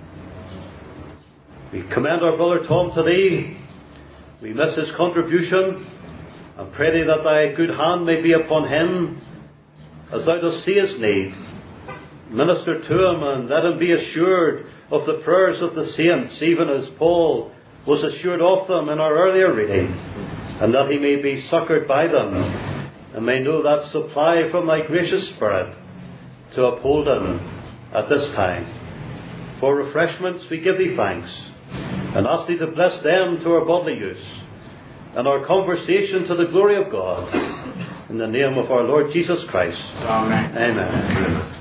We commend our brother Tom to Thee. We miss his contribution, and pray Thee that Thy good hand may be upon him as Thou dost see his need. Minister to him, and let him be assured of the prayers of the saints, even as Paul was assured of them in our earlier reading, and that he may be succoured by them, and may know that supply from Thy gracious Spirit to uphold him at this time. For refreshments we give thee thanks, and ask thee to bless them to our bodily use, and our conversation to the glory of God. In the name of our Lord Jesus Christ. Amen. Amen.